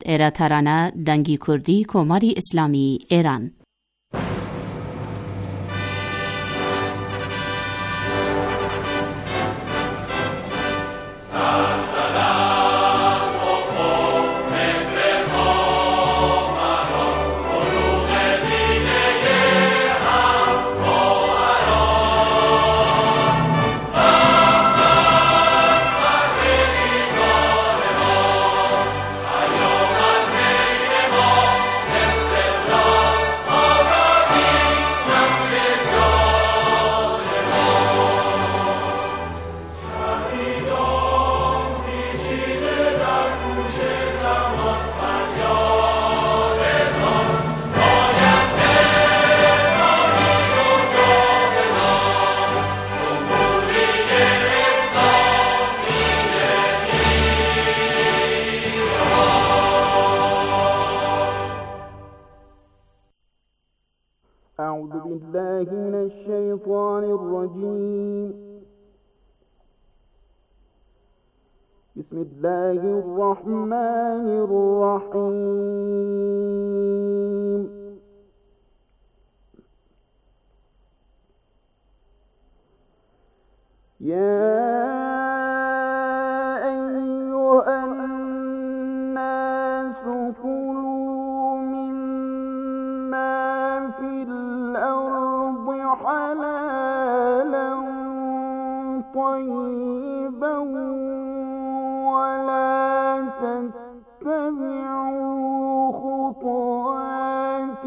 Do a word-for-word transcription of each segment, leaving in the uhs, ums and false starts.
ئێرەتەرانە دەنگی کوردی کۆماری ئیسلامی ئێران. أعوذ بالله من الشيطان الرجيم. بسم الله الرحمن الرحيم. يا أيها الناس كلوا مما في الأرض حلالا طيبا ولا تتبعوا خطوات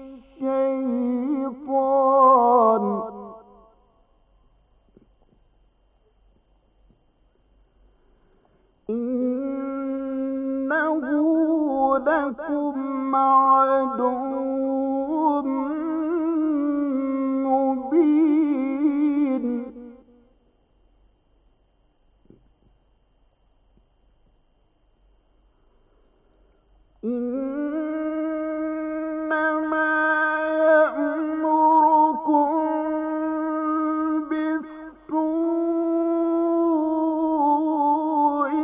الشيطان إنه لكم عدو مبين. إنما يأمركم بالسوء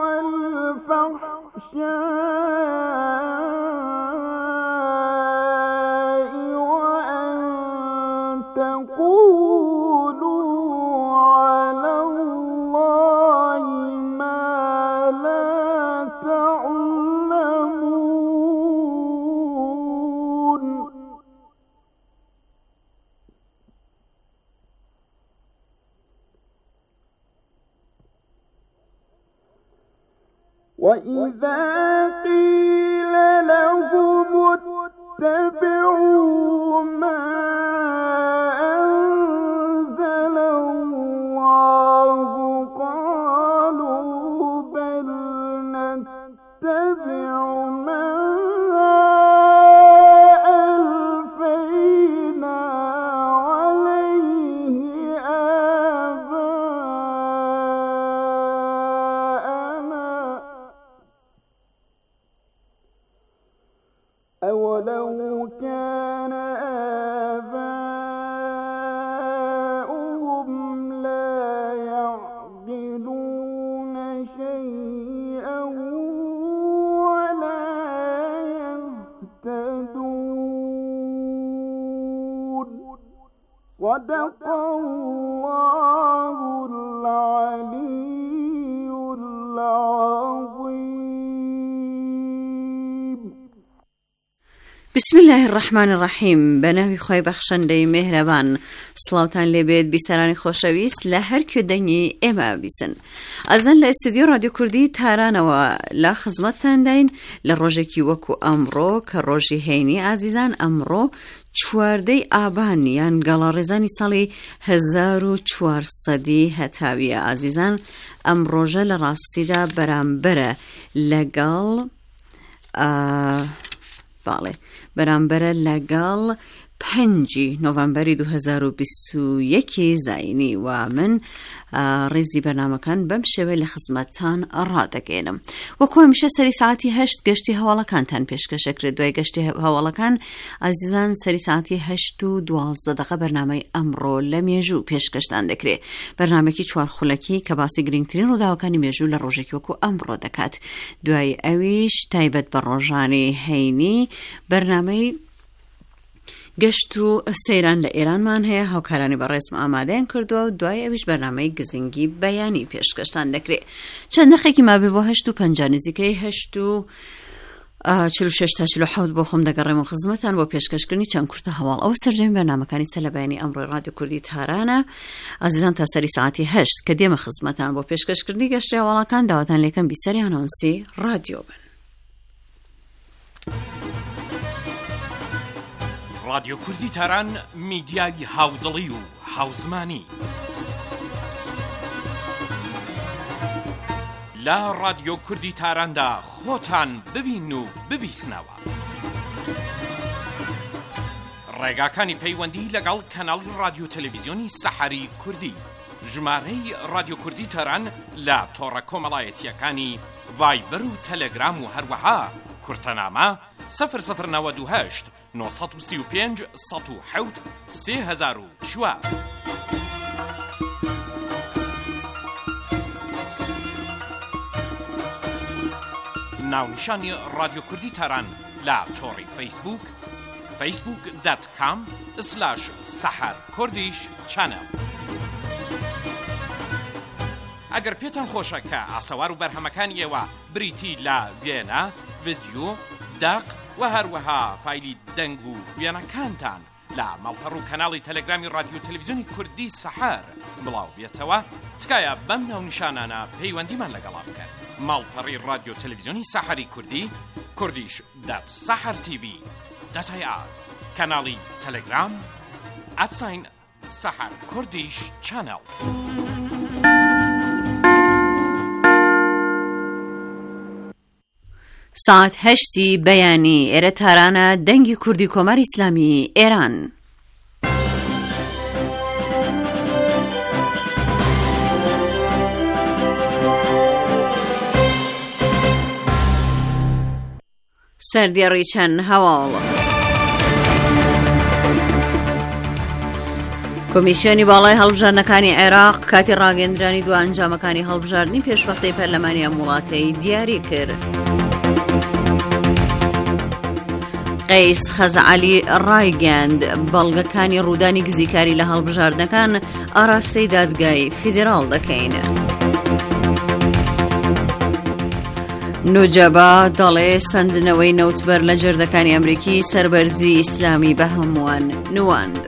والفحشاء وأن تقولوا على الله ما لا تعلمون. وإذا قيل لهم اتبعوا ما أنزل الله قالوا بل نتبع ما ألفينا عليه آباءنا أولو كان آباؤهم لا يعقلون شيئا ولا يهتدون. صدق الله العلي العظيم. بسم الله الرحمن الرحیم. بەناوی خۆی بەخشەندەی مێهرەبان. سڵاوتان لێبێت بیسەرانی خۆشەویست لە هەر کوێدەنگی ئێمە بیسن. ئەزان لە ئستودیۆ رادیۆ کوردی تارانەوە لە خزمەتتان داین لە ڕۆژێکی وەکو ئەمڕۆ کە ڕۆژی هەینی ئازیزان. ئەمڕۆ چواردەی ئابان یان گەڵاڕێزانی ساڵی هەزار و چوارسەدی هەتاویە ئازیزان. ئەم ڕۆژە لە ڕاستیدا بەرامبەرە لەگەڵ باڵێ بەرامبەرە لەگەڵ پەنجی نۆڤەمبەری دوو هەزار و بیست و یەک زاینی و من ڕێزی بەرنامەکان بەم شێوەیە لە خزمەتتان ڕادەگەێنم. وەکو هەمیشە سەری ساعتی هەشت گەشتی هەواڵەکانتان پێشکەشەکرێت. دوای گەشتی هەواڵەکان ئازیزان سەری ساعتی هەشت و دوازدە دەقە بەرنامەی ئەمڕۆ لە مێژوو پێشکەشتان دەکرێت. بەرنامێکی چوارخولەکی کە باسی گرنگترین ڕووداوەکانی مێژوو لە ڕۆژێکی وەکو ئەمڕۆ دەکات. دوای ئەویش تایبەت بە ڕۆژانی هەینی بەرنامەی گەشت و سەیران لە ئێرانمان هەیە، هاوکارانی بەڕێزم ئامادەیان کردووە و دوای ئەویش بەرنامەی گزنگی بەیانی پێشکەشتان دەکرێت. چەند دەقێکی مابێ بۆ هەشت و پەنجا نزیکەی هەشت و چل و شش تا چل و حەوت بۆ خۆم دەگەڕێمەوە خزمەتان بۆ پێشکەشکردنی چەند کورتە هەواڵ. ئەوە سەرجەمی بەرنامەکانی سەر لە بەیانی ئەمڕۆی ڕادیۆ کوردی تارانە. ئازیزان تا سەری ساعتی هەشت کە دێمە خزمەتان بۆ پێشکەشکردنی گەشتی هەواڵەکان داواتان لێکەم بیسەری ئانۆنسی ڕادیۆ بن. رادیۆ کوردی تاران میدیای هاودڵی و هاوزمانی لە رادیۆ کوردی تاراندا خۆتان ببین و ببیسنەوە. ڕێگاکانی پەیوەندی لەگەڵ کەناڵی رادیۆ تەلەڤیزیۆنی سەحەری کوردی، ژمارەی رادیۆ کوردی تاران لە تۆڕە کۆمەڵایەتیەکانی ڤایبەر و تەلەگرام و هەروەها کورتەنامە سەفر سەفر نەوەد و هەشت نۆ سەد و سی و پێنج سەد و حەوت سێ هەزار و چوار. ناونیشانی رادیۆ کوردی تاران لە تۆڕی فەیسبوک فەیسبوک دات کام سلاش سەحەر کوردیش چەنەڵ. ئەگەر پێتان خۆشە کە ئاسەوار و بەرهەمەکانی ئێوە بریتی لە وێنە، ڤیدیۆ، داق و هەروەها فایلی دەنگ و وێنەکانتان لە ماڵپەڕ و کەناڵی تەلەگرامی رادیۆ تەلەڤیزیۆنی کوردی سەحەر بڵاو بێتەوە، تکایە بەم ناونیشانانە پەیوەندیمان لەگەڵا بکەن. ماڵپەڕی رادیۆ تەلەڤیزیۆنی سەحەری کوردی، کوردیش دات سەحەر تیڤی دات ئای ئار، کەناڵی تەلەگرام ئەتساین سەحەر کوردیش چەنەڵ. ساعت هەشتی بەیانی ئێرە تارانە دەنگی کوردی کۆماری ئیسلامی ئێران. سەردێڕی چەند هەواڵ. کۆمیسیۆنی باڵای هەڵبژاردنەکانی عێراق کاتی ڕاگەیاندنی دوو ئەنجامەکانی هەڵبژاردنی پێشوەختەی پەرلەمانی ئەم وڵاتەی دیاری کرد. قەیس خەزعەلی ڕایگەاند بەڵگەکانی ڕوودانی گزیکاری لە هەڵبژاردنەکان ئاراستەی دادگای فیدراڵ دەکەین. نوجەبا دەڵێ سندنەوەی نەوتبەر لە جەردەکانی ئەمریکی سەربەرزی ئیسلامی بە هەمووان نواند.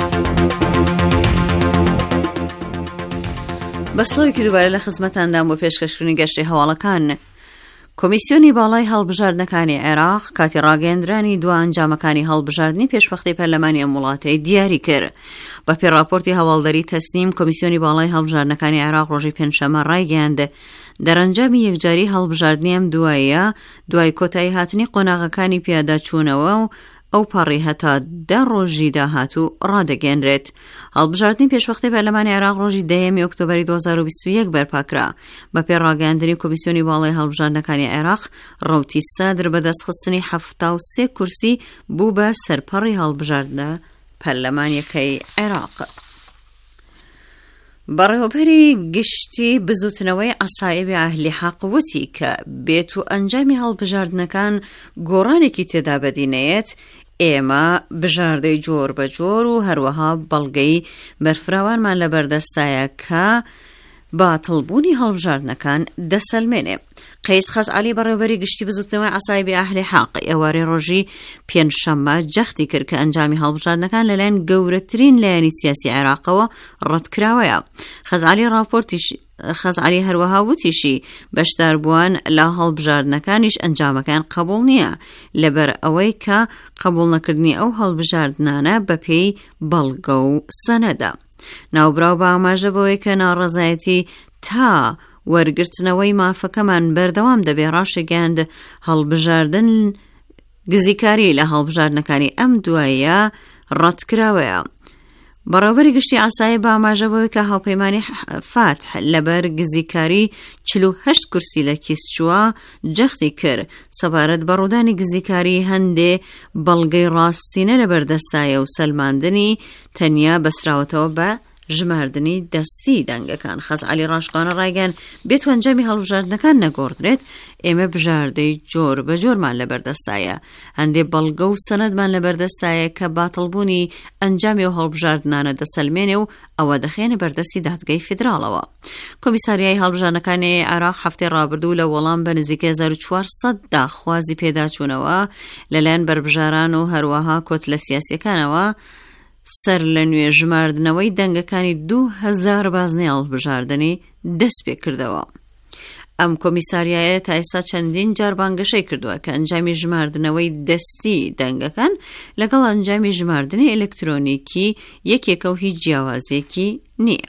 بەسڵەوێکی دووبارە لە خزمەتاندام بۆ پێشکەشکردنی گەشتی هەواڵەکان. کۆمیسیۆنی باڵای هەڵبژاردنەکانی عێراق کاتی ڕاگەیاندنی دوو ئەنجامەکانی هەڵبژاردنی پێشوەختەی پەرلەمانی ئەم وڵاتەی دیاری کرد. بە پێی راپۆرتی هەواڵدەری تەسنیم، کۆمیسیۆنی باڵای هەڵبژاردنەکانی عێراق ڕۆژی پێنجشەممە ڕایگەیاند دەرەنجامی یەکجاری هەڵبژاردنی ئەم دواییە دوای کۆتایی هاتنی قۆناغەکانی پیاداچوونەوە و ئەو پەڕی هەتا دە ڕۆژی داهاتوو ڕادەگەێنرێت. هەڵبژاردننی پێشوەختەی پەرلەمانی عێراق ڕۆژی دەیەمی ئۆکتۆبەری دوو هەزار و بیست و یەک بەرپاکرا. بە پێی ڕاگەیاندنی کۆمیسیۆنی باڵای هەڵبژاردنەکانی عێراق، ڕەوتی سادر بەدەستخستنی حەفتا و سێ کورسی بوو بە سەرپەڕی هەڵبژاردنە پەرلەمانیەکەی عێراق. بەڕێوەبەری گشتی بزوتنەوەی عەسایبی ئەهلی حەق وتی کە بێت و ئەنجامی هەڵبژاردنەکان گۆڕانێکی تێدا بەدینەیەت، ئێمە بژاردەی جۆر بە جۆر و هەروەها بەڵگەی بەرفراوانمان لە بەردەستایە کە باتڵبوونی هەڵبژاردنەکان دەسەلمێنێ. قەیس خەزعەلی بەڕێوەبەری گشتی بزوتنەوەی عەسایبی ئەهلی حەق ئێوارەی ڕۆژی پێنجشەممە جەختی کرد کە ئەنجامی هەڵبژاردنەکان لەلایەن گەورەترین لایەنی سیاسی عێراقەوە ڕەتکراوەیە. خەزعەلی راپۆرتیش خەزعەلی هەروەها وتیشی بەشداربووان لە هەڵبژاردنەکانیش ئەنجامەکان قبوڵ نییە، لەبەر ئەوەی کە قبوڵ نەکردنی ئەو هەڵبژاردنانە بەپێی بەڵگە و سەنەدە. ناوبراو بە ئاماژە بەوەی کە ناڕەزایەتی تا وەرگرتنەوەی مافەکەمان بەردەوام دەبێ ڕاشێگەاند هەڵبژاردن گزیکاری لە هەڵبژاردنەکانی ئەم دوایە ڕەتکراوەیە. بەڕێوەبەری گشتی ئاسایی بە ئاماژەبەوەی کە هاوپەیمانی فاتح لەبەر گزیکاری چل و هەشت کورسی لە کیسچووە جەختی کرد سەبارەت بە ڕوودانی گزیکاری هەندێ بەڵگەی ڕاستینە لەبەردەستایە و سەلماندنی تەنیا بەسراوەتەوە بە ژماردنی دەستی دەنگەکان. خەزعەلی ڕاشقانە ڕایگەن بێت و ئەنجامی هەڵبژاردنەکان نەگۆڕدرێت، ئێمە بژاردەی جۆر بە جۆرمان لەبەردەستایە. هەندێ بەڵگە و سەنەدمان لەبەردەستایە کە باتڵبوونی ئەنجامی و هەڵبژاردنانە دەسەلمێنێ و ئەوە دەخێنە بەردەستی دادگای فیدراڵەوە. کۆمیساریای هەڵبژاردنەکانی عێراق هەفتەی ڕابردوو لە وەڵام بە نزیکەی هەزار و چوارسەد داخوازی پێداچوونەوە لەلایەن بەربژاران و هەروەها کۆتلە سیاسیەکانەوە سەر لە نوێ ژماردنەوەی دەنگەکانی دوو هەزار بازنەی هەڵبژاردنی دەست پێ کردەوە. ئەم کۆمیساریایە تا ئێستا چەندین جار بانگەشەی کردووە کە ئەنجامی ژماردنەوەی دەستی دەنگەکان لەگەڵ ئەنجامی ژماردنی ئێلکترۆنیکی یەکێکە و هیچ جیاوازێکی نییە.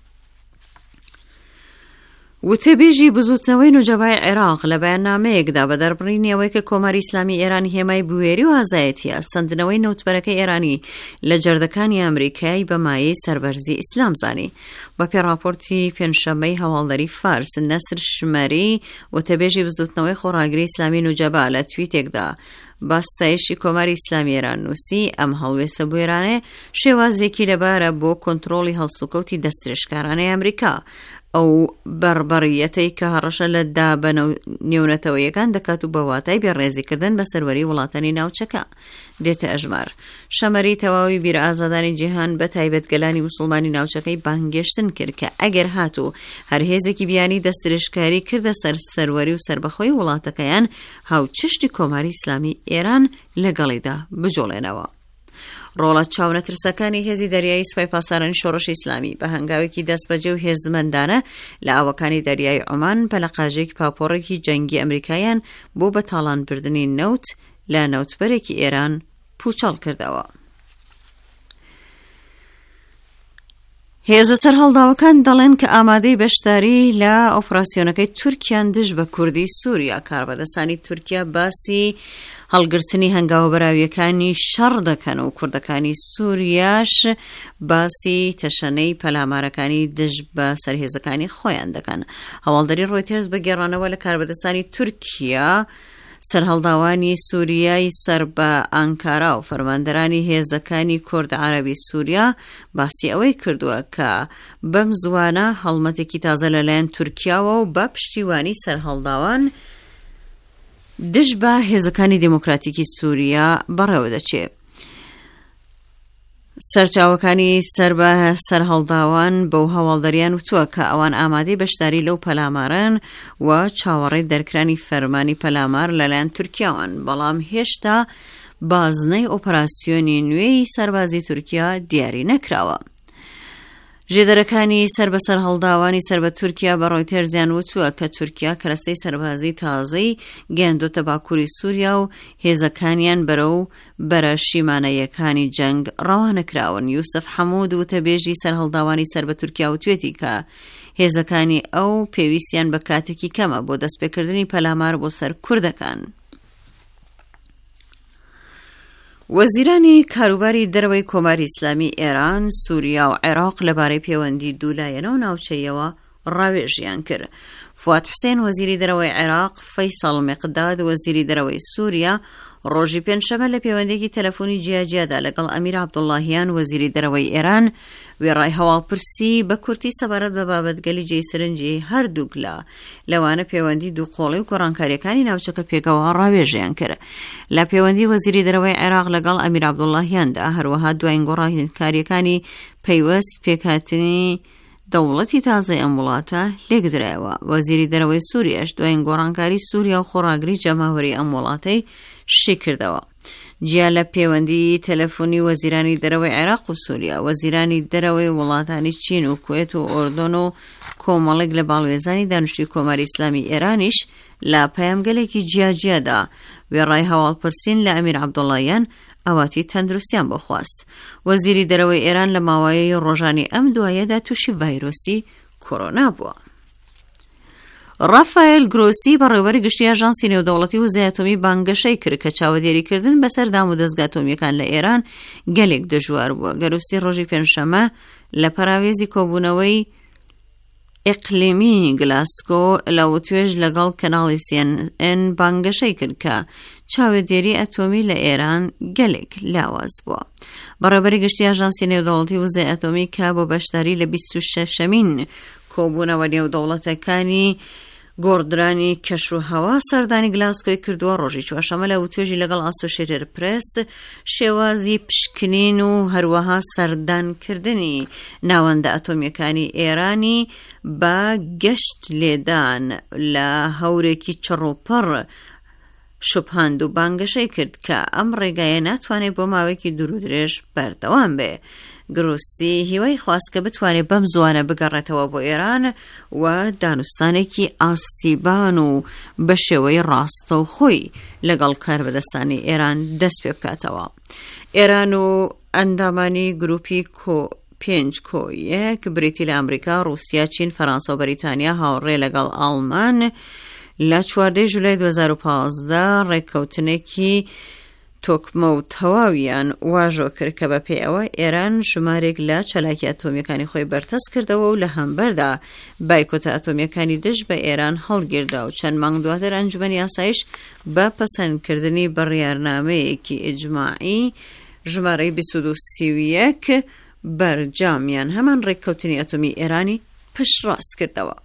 وتەبێژی بزوتنەوەی نوجەبای عێراق لە بەیاننامەیەکدا بە دەربڕینیەوەی کە کۆماری ئیسلامی ئێران هێمای بوێری و ئازایەتیە سندنەوەی نەوتبەرەکەی ئێرانی لە جەردەکانی ئەمریکای بە مایەی سەربەرزی ئیسلام زانی. بە پێ راپۆرتی پێنجشەممەی هەواڵدەری فارس نەسر شمەری وتەبێژی بزوتنەوەی خۆڕاگری ئیسلامی نوجەبا لە تویتێکدا باستایشی کۆماری ئیسلامی ئێران نووسی ئەم هەڵوێستە بوێرانێ شێوازێکی لەبارە بۆ کۆنتڕۆڵی هەڵسوکەوتی دەستدرێژکارانەی ئەمریکا ئەو بەربەڕیەتەی کە هەڕەشە لە دابە نێونەتەوەیەکان دەکات و بەواتای بێڕێزیکردن بە سەروەری وڵاتانی ناوچەکە دێتە ئەژمار. شەمەری تەواوی بیرە ئازادانی جیهان بە تایبەت گەلانی موسڵمانی ناوچەکەی بانگێشتن کرد کە ئەگەر هاتوو هەر هێزێکی بیانی دەستدرێژکاری کردە سەر سەروەری و سربەخۆی وڵاتەکەیان هاوچشتی کۆماری ئیسلامی ئێران لەگەڵیدا بجۆڵێنەوە. ڕۆڵەت چاونەترسەکانی هێزی دەریایی سوپای پاسارانی شۆڕشی ئیسلامی بە هەنگاوێکی دەستبەجێ و هێزمەندانە لە ئاوەکانی دەریای عومان پەلەقاژێکی پاپۆڕێکی جەنگی ئەمریکایان بۆ بە تاڵانبردنی نەوت لە نەوتبەرێکی ئێران پوچەڵ کردەوە. هێزە سەرهەڵداوەکان دەڵێن کە ئامادەی بەشداری لە ئۆپراسیۆنەکەی تورکیان دژ بە کوردی سووریا کاربەدەستانی تورکیا باسی هەڵگرتنی هەنگاوە بەراویەکانی شەڕ دەکەن و کوردەکانی سووریاش باسی تەشەنەی پەلامارەکانی دژ بە سەرهێزەکانی خۆیان دەکەن. هەواڵدەری ڕۆیتێرز بە گێڕانەوە لە کاربەدەستانی تورکیا سەرهەڵداوانی سووریای سەر بە ئەنکارا و فەرماندەرانی هێزەکانی کورد عەرەبی سووریا باسی ئەوەی کردووە کە بەم زوانە هەڵمەتێکی تازە لەلایەن تورکیاوە و بە پشتیوانی سەرهەڵداوان دژ بە هێزەکانی دموکراتیکی سووریا بەڕێوە دەچێت. سەرچاوەکانی سەر بە سەرهەڵداوان بەو هەواڵدەریان وتووە کە ئەوان ئامادەی بەشداری لەو پەلامارن و چاوەڕێی دەرکرانی فەرمانی پەلامار لەلایەن تورکیاوان، بەڵام هێشتا بازنەی ئۆپەراسیۆنی نوێی سەربازی تورکیا دیاری نەکراوە. ژێدەرەکانی سەر بە سەرهەڵداوانی سەر بە تورکیا بە ڕۆیتێرزیان وتووە کە تورکیا کەرەستەی سەربازی تازەی گەیاندۆتە باکووری سووریا و هێزەکانیان بەرەو بەرە شیمانەیەکانی جەنگ ڕەوانەکراون. یوسف حەموود وتەبێژی سەرهەڵداوانی سەر بە تورکیا وتوێتی کە هێزەکانی ئەو پێویستیان بە کاتێکی کەمە بۆ دەستپێکردنی پەلامار بۆ سەر کوردەکان. وەزیرانی کاروباری دەرەوەی کۆماری ئیسلامی ئێران، سووریا و عێراق لەبارەی پەیوەندی دوولایەنەوە ناوچەیەوە ڕاوێژیان کرد. فواد حوسێن وەزیری دەرەوەی عێراق، فەیسەڵ مێقداد وەزیری دەرەوەی سووریا ڕۆژی پێنجشەممە لە پەیوەندێکی تەلەفۆنی جیاجیادا لەگەڵ ئەمیر عەبدوڵڵاهیان وەزیری دەرەوەی ئێران وێڕای هەواڵپرسی بە کورتی سەبارەت بە بابەتگەلی جێسرنجی هەردووک لە لەوانە پەیوەندی دووقۆڵی و گۆڕانکاریەکانی ناوچەکە پێکەوە ڕاوێژیان کرد. لە پەیوەندی وەزیری دەرەوەی عێراق لەگەڵ ئەمیر عەبدوڵڵاهیاندا هەروەها دوایین گۆڕانکاریەکانی پەیوەست پێکهاتنی دەوڵەتی تازای ئەم وڵاتە لێکدرایەوە. وەزیری دەرەوەی سووریاش دوایین گۆڕانکاری سووریا و خۆڕاگری جەماوەری ئەم وڵاتەی شی کردەوە. جیا لە پەیوەندی تەلەفۆنی وەزیرانی دەرەوەی عێراق و سووریا، وەزیرانی دەرەوەی وڵاتانی چین و کوێت و ئۆردۆن و کۆمەڵێک لە باڵوێزانی دانیشتووی کۆماری ئیسلامی ئێرانیش لە پەیامگەلێکی جیاجیادا وێڕای هەواڵپرسین لە ئەمیر عەبدوڵڵاهیان ئەواتی تەندروستیان بۆ خواست. وەزیری دەرەوەی ئێران لە ماوەیەی ڕۆژانی ئەم دوایەدا تووشی ڤایرۆسی کۆرۆنا بووە. ڕافایل گرۆسی بەڕێوەبەری گشتی ئاژانسی نێودەوڵەتی وزەی ئەتۆمی بانگەشەی کرد کە چاوەدێریکردن بەسەر دام و دەستگا ئەتۆمیەکان لە ئێران گەلێک دژوار بووە. گەروسی ڕۆژی پێنجشەممە لە پەراوێزی کۆبوونەوەی ئیقلیمی گلاسکۆ لەوتوێژ لەگەڵ کەناڵی سی ئێن ئێن بانگەشەی کرد کە چاوەدێری ئەتۆمی لە ئێران گەلێک لاواز بووە. بەڕێوەبەری گشتی ئاژانسی نێودەوڵەتی وزەی ئەتۆمی کە بۆ بەشداری لە بیست و شەشەمین کۆبوونەوە نێودەوڵەتەکانی گۆڕدرانی کەش و هەوا سەردانی گلاسکۆی کردووە. ڕۆژی چوارشەممە لە وتوێژی لەگەڵ ئاسۆشیێتد پرێس شێوازی پشکنین و هەروەها سەردانکردنی ناوەندە ئەتۆمیەکانی ئێرانی بە گەشت لێدان لە هەورێکی چڕوپڕ شوبهاند و بانگەشەی کرد کە ئەم ڕێگایە ناتوانێت بۆ ماوەیەکی دوور و درێژ بەردەوام بێ. گرۆسی هیوای خواست کە بتوانێت بەم زوانە بگەڕێتەوە بۆ ئێران و دانوستانێکی ئاستیبان و بە شێوەی ڕاستە و خۆی لەگەڵ کاربەدەستانی ئێران دەست پێ بکاتەوە. ئێران و ئەندامانی گروپی کۆ پێنج کۆ یەک بریتی لە ئەمریکا، رووسیا، چین، فەڕەنسا و بەریتانیا هاوڕێ لەگەڵ ئاڵمان لە چواردەی ژولای دوو هەزار و پانزدە ڕێککەوتنێکی تۆکمە و تەواویان واژۆ کرد کە بە پێی ئەوە ئێران ژمارێک لە چالاکی ئەتۆمیەکانی خۆی بەرتەس کردەوە و لە هەمبەردا بایکۆتە ئەتۆمیەکانی دژ بە ئێران هەڵگیردا و چەند مانگ دواتر ئەنجومەنی ئاسایش بە پەسەندکردنی بڕیارنامەیەکی ئیجماعی ژمارەی بیست و دوو سی و یەک بەرجامیان هەمان ڕێککەوتنی ئەتۆمی ئێرانی پشتڕاست کردەوە.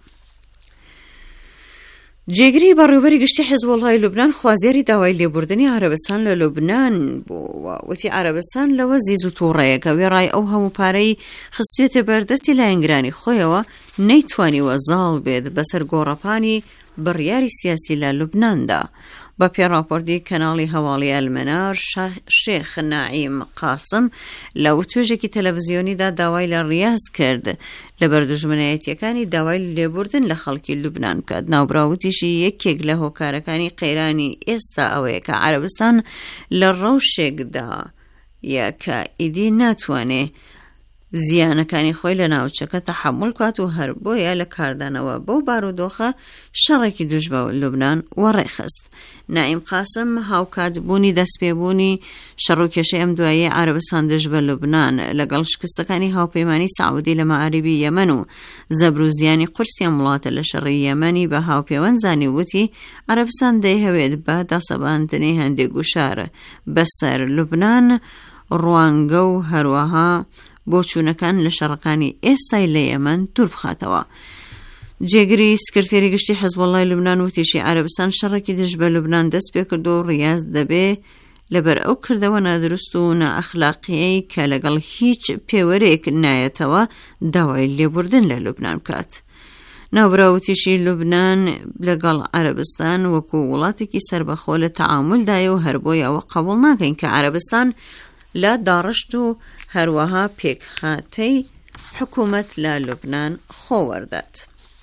جێگری بەڕێوەبەری گشتی حیزبوڵڵای لوبنان خوازیاری داوای لێبوردنی عەرەبستان لە لوبنان بووە. وتی عەرەبستان لەوە زیز و تووڕەیەکە وێڕای ئەو هەموو پارەی خستوێتە بەردەستی لایەنگرانی خۆیەوە نەیتوانی وەزاڵ بێت بەسەر گۆڕەپانی بڕیاری سیاسی لە لوبناندا. بە پێڕاپۆرتی کەناڵی هەواڵی ئەلمەنار شێخ نائیم قاسم لە وتوێژێکی تەلەڤیزیۆنیدا داوای لە ڕیاز کرد لە بەردوژمنایەتیەکانی داوای لێبوردن لە خەڵکی لوبنان بکات. ناوبراوتیشی یەکێک لە هۆکارەکانی قەیرانی ئێستا ئەوەیە کە عەرەبستان لە ڕەوشێکدا یاکە ئیدی ناتوانێ زیانەکانی خۆی لە ناوچەکە تەحەموڵ کات و هەر بۆیە لە کاردانەوە بەو بارودۆخە شەڕێکی دوژ بە لوبنان وەڕێخست. نائیم قاسم هاوکاتبوونی دەستپێبوونی شەڕوکێشەی ئەم دواییە عەرەبستان دژ بە لوبنان لەگەڵ شکستەکانی هاوپەیمانی سعودی لە مەعاربی یەمەن و زەبروزیانی قورسیان وڵاتە لە شەڕی یەمەنی بە هاوپەیوەندزانی وتی عەرەبستان دەیهەوێت بە داسەباندنی هەندێک گوشار بەسەر لوبنان ڕوانگە و هەروەها بۆ چوونەکان لە شەڕەکانی ئێستای لە یەمەن دوور بخاتەوە. جێگری سکرتێری گشتی حیزبوڵڵای لوبنان وتیشی عەرەبستان شەڕێکی دژ بە لوبنان دەست پێ کردو و ڕیاز دەبێ لەبەر ئەو کردەوە نادروست و نائەخلاقیەی کە لەگەڵ هیچ پێوەرێک نایەتەوە داوای لێبوردن لە لوبنان بکات. ناوبراوتیشی لوبنان لەگەڵ عەرەبستان وەکو وڵاتێکی سەربەخۆ لە تەعامولدایە و هەر بۆی ئەوە قبوڵ ناکەین کە عەرەبستان لە داڕشت و هەروەها پێکهاتەی حکوومەت لە لوبنان خۆوەردات.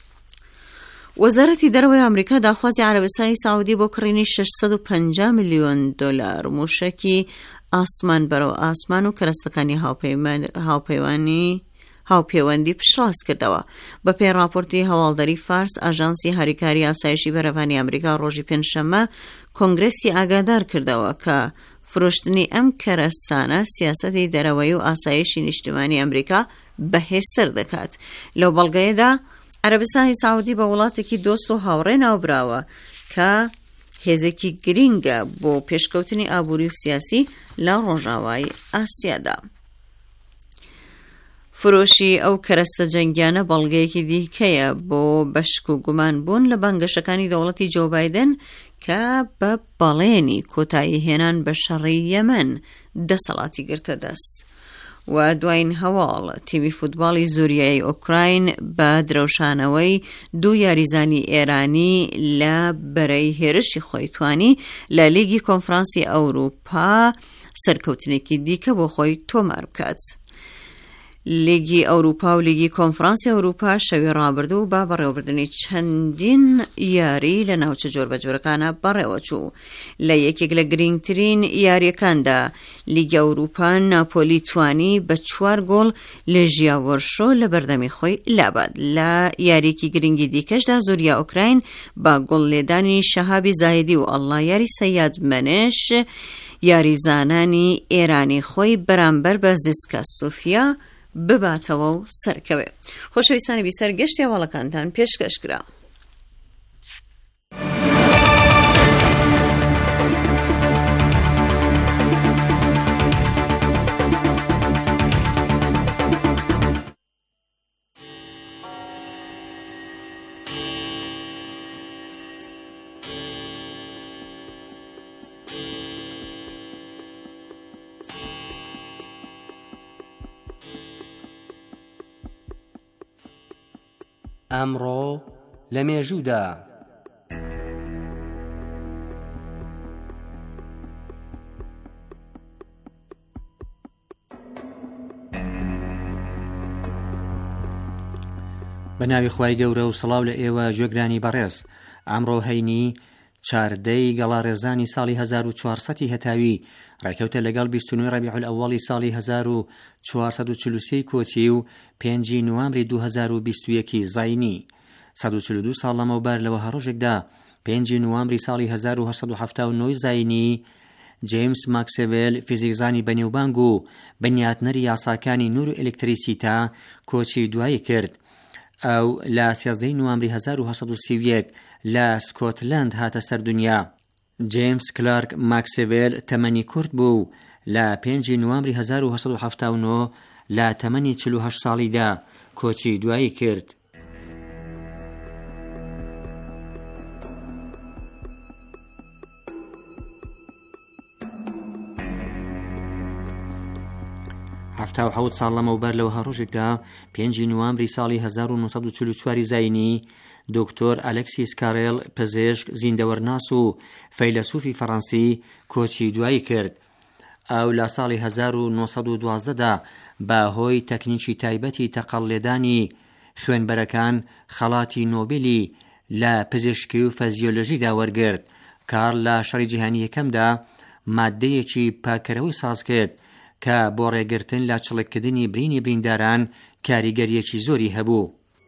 وەزارەتی دەرەوەی ئەمریکا داخوازی عەرەبستانی سعودی بۆ کڕینی شەشسەد و پەنجا ملیۆن دۆلار موشەکی ئاسمان بەرەو ئاسمان و کەرەستەکانی هاوپەیوانی هاوپەیوەندی پشتڕاست کردەوە. بە پێی راپۆرتی هەواڵدەری فارس ئاژانسی هەریکاری ئاسایشی بەرەوانی ئەمریکا ڕۆژی پێنجشەممە کۆنگرێسی ئاگادار کردەوە کە فرۆشتنی ئەم کەرەستانە سیاسەتی دەرەوەی و ئاسایشی نیشتیمانی ئەمریکا بەهێزتر دەکات. لەو بەڵگەیەدا عەرەبستانی سعودی بە وڵاتێکی دۆست و هاوڕێ ناوبراوە کە هێزێکی گرینگە بۆ پێشکەوتنی ئابووری و سیاسی لە ڕۆژاوای ئاسیادا. فرۆشی ئەو کەرەستە جەنگیانە بەڵگەیەکی دیکەیە بۆ بەشک و گومان بوون لە بانگەشەکانی دەوڵەتی جۆ بایدن کە بە بەڵێنی کۆتایی هێنان بە شەڕی یەمەن دەسەڵاتی گرتە دەست. و دوایین هەواڵ تیمی فوتباڵی زوریای ئۆکراین بە درەوشانەوەی دوو یاریزانی ئێرانی لە بەرەی هێرشی خۆی توانی لە لیگی کۆنفرانسی ئەوروپا سەرکەوتنێکی دیکە بۆ خۆی تۆمار بکات. لیگی ئەوروپا و لیگی کۆنفرانسی ئەوروپا شەوی ڕابردوو با بەڕێوەبردنی چەندین یاری لە ناوچە جۆربەجۆرەکانە بەڕێوەچوو. لە یەکێک لە گرنگترین یاریەکاندا لیگی ئەوروپا ناپۆلی توانی بە چوار گۆڵ لە ژیاوەرشۆ لە بەردەمی خۆی لاباد. لە یاریکی گرنگی دیکەشدا زوریا ئوکراین با گۆڵ لێدانی شەهابی زایدی و ئەڵڵا یاری سەیاد مەنێش یاریزانانی ئێرانی خۆی بەرامبەر بە زیسکا سۆفیا بباتەوە و سەرکەوێ. خۆشەویستانی بیسەر گەشتی هەواڵەکانتان پێشکەشکرا. ئەمڕۆ لە مێژوودا بە ناوی خوای گەورە و سڵاو لە ئێوە گوێگرانی بەڕێز. ئەمڕۆ هەینی چاردەی گەڵارێزانی ساڵی هەزار و چوارسەدی هەتاوی ڕێکەوتە لەگەڵ بیست و نۆی ڕەبیع الئەوەڵی ساڵی هەزار و چوارسەد و چل و سێ کۆچی و پێنجی نوامبری دوو هەزار و بیست و یەکی زاینی. سەد و چل و دوو ساڵ لەمەوبەر لەوە هەڕۆژێکدا پێنجی نوامبری ساڵی هەزار و هەشت سەد و هەفتاد و نۆی زاینی جیمس ماکسڤێل فیزیکزانی بەنێوبانگ و بەنیاتنەری یاساکانی نور و ئەلێکتریسیتا کۆچی دوایی کرد. ئەو لە سیازدەی نوامبری هەزار و هەشت سەد و سی و یەک لە سکۆتلەند هاتە سەردونیا. جیمس کلارک ماکسڤێل تەمەنی کورت بوو. لە پێنجی نوامبری هەزار و هەشت سەد و هەفتاد و نۆ لە تەمەنی چل و هەشت ساڵیدا کۆچی دوایی کرد. هەفتاد و حەوت ساڵ لەمەوبەر لەوە هەڕۆژێکدا پێنجی نوامبری ساڵی هەزار و نۆ سەد و چل و چوار زاینی دکتۆر ئەلەکسیس کارێل پزیشک زیندەوەرناس و فەیلسوفی فەڕەنسی کۆچی دوایی کرد. ئەو لە ساڵی هەزار و نۆ سەد و دوازدەدا بە هۆی تەکنیکی تایبەتی تەقەڵلێدانی خوێنبەرەکان خەڵاتی نۆبێلی لە پزیشکی و فەزیۆلۆژیدا وەرگرت. کار لە شەڕی جیهانی یەکەمدا مادەیەکی پاکەرەوەی ساز کرد کە بۆ ڕێگرتن لە چڵککردنی برینی برینداران کاریگەریەکی زۆری هەبوو.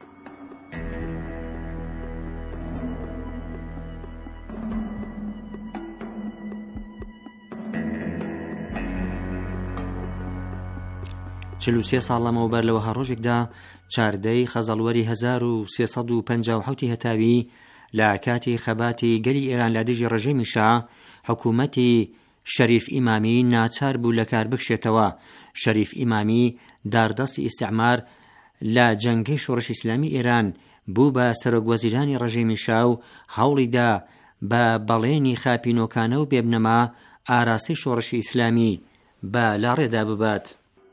چل و سێ ساڵ لەمەوبەر لەوە هەڕۆژێکدا چاردەی خەزەڵوەری هەزار و سێسەد و پەنجا و حەوتی هەتاوی لە کاتی خەباتی گەلی ئێران لە دژی ڕژێمی شا حکوومەتی شەریف ئیمامی ناچار بوو لە کار بکشێتەوە. شەریف ئیمامی داردەستی ئیستیعمار لە جەنگەی شۆڕشی ئیسلامی ئێران بوو بە سەرۆکوەزیرانی ڕژێمی شا و هەوڵیدا بە بەڵێنی خاپینۆکانە و بێبنەما ئاراستی شۆڕشی ئیسلامی بە لاڕێدا ببات.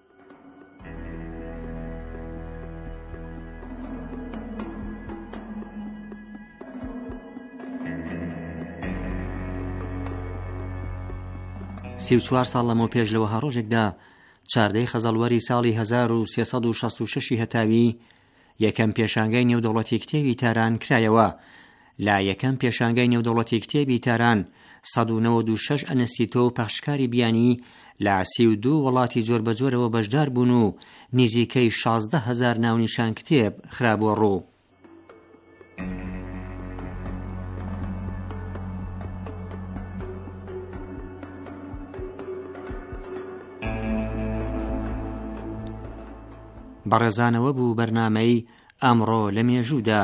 سی و چوار ساڵ لەمەوە پێش لەوە هەڕۆژێکدا چاردەی خەزەڵوەری ساڵی هەزار و سێسەد و شەست و شەشی هەتاوی یەکەم پێشانگای نێودەوڵەتی کتێبی تاران کرایەوە. لە یەکەم پێشانگای نێودەوڵەتی کتێبی تاران سەد و نەوەد و شەش ئەنەستیتۆ و پەخشکاری بیانی لە سی و دوو وڵاتی جۆربەجۆرەوە بەشدار بوون و نزیکەی شازدە هەزار ناونیشان کتێب خرابووە ڕوو. بەڕێزانەوە بوو بەرنامەی ئەمڕۆ لە مێژوودا.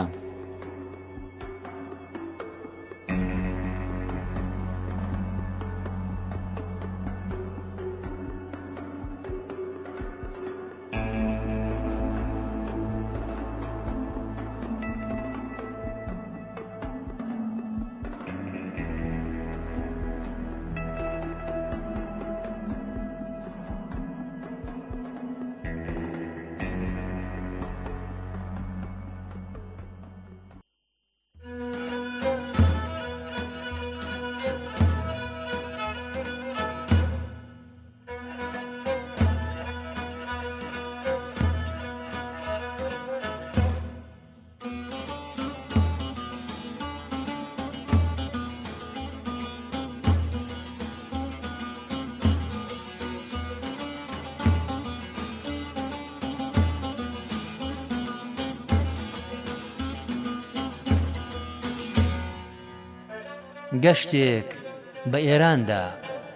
گەشتێک بە ئێراندا.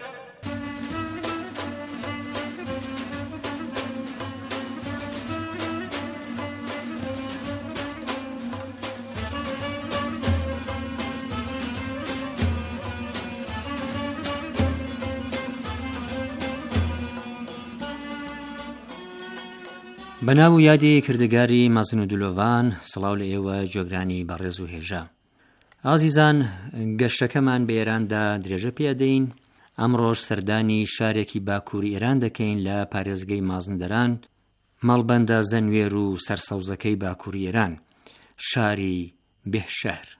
بەناو و یادی کردگاری مەزن و دلۆڤان، سڵاو لە ئێوە جۆگرانی بەڕێز و هێژە. ئازیزان، گەشتەکەمان بە ئێراندا درێژە پێدەین. ئەمڕۆژ سەردانی شارێکی باکووری ئێران دەکەین لە پارێزگەی مازندەران، مەڵبەندە زەنوێر و سەرسەوزەکەی باکووری ئێران، شاری بێشەر.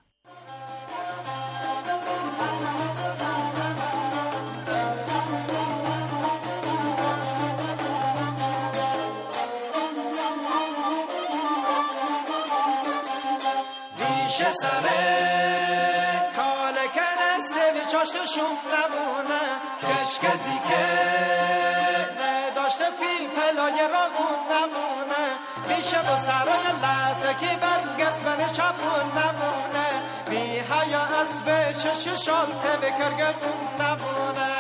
میشه سره کاله کنسته و چاشتشون نمونه کشکزی که نداشته فی پلای راغون نمونه میشه با سرای لطه که برگز من چپون نمونه بی حیا اسب چش شالته به کرگرون نمونه.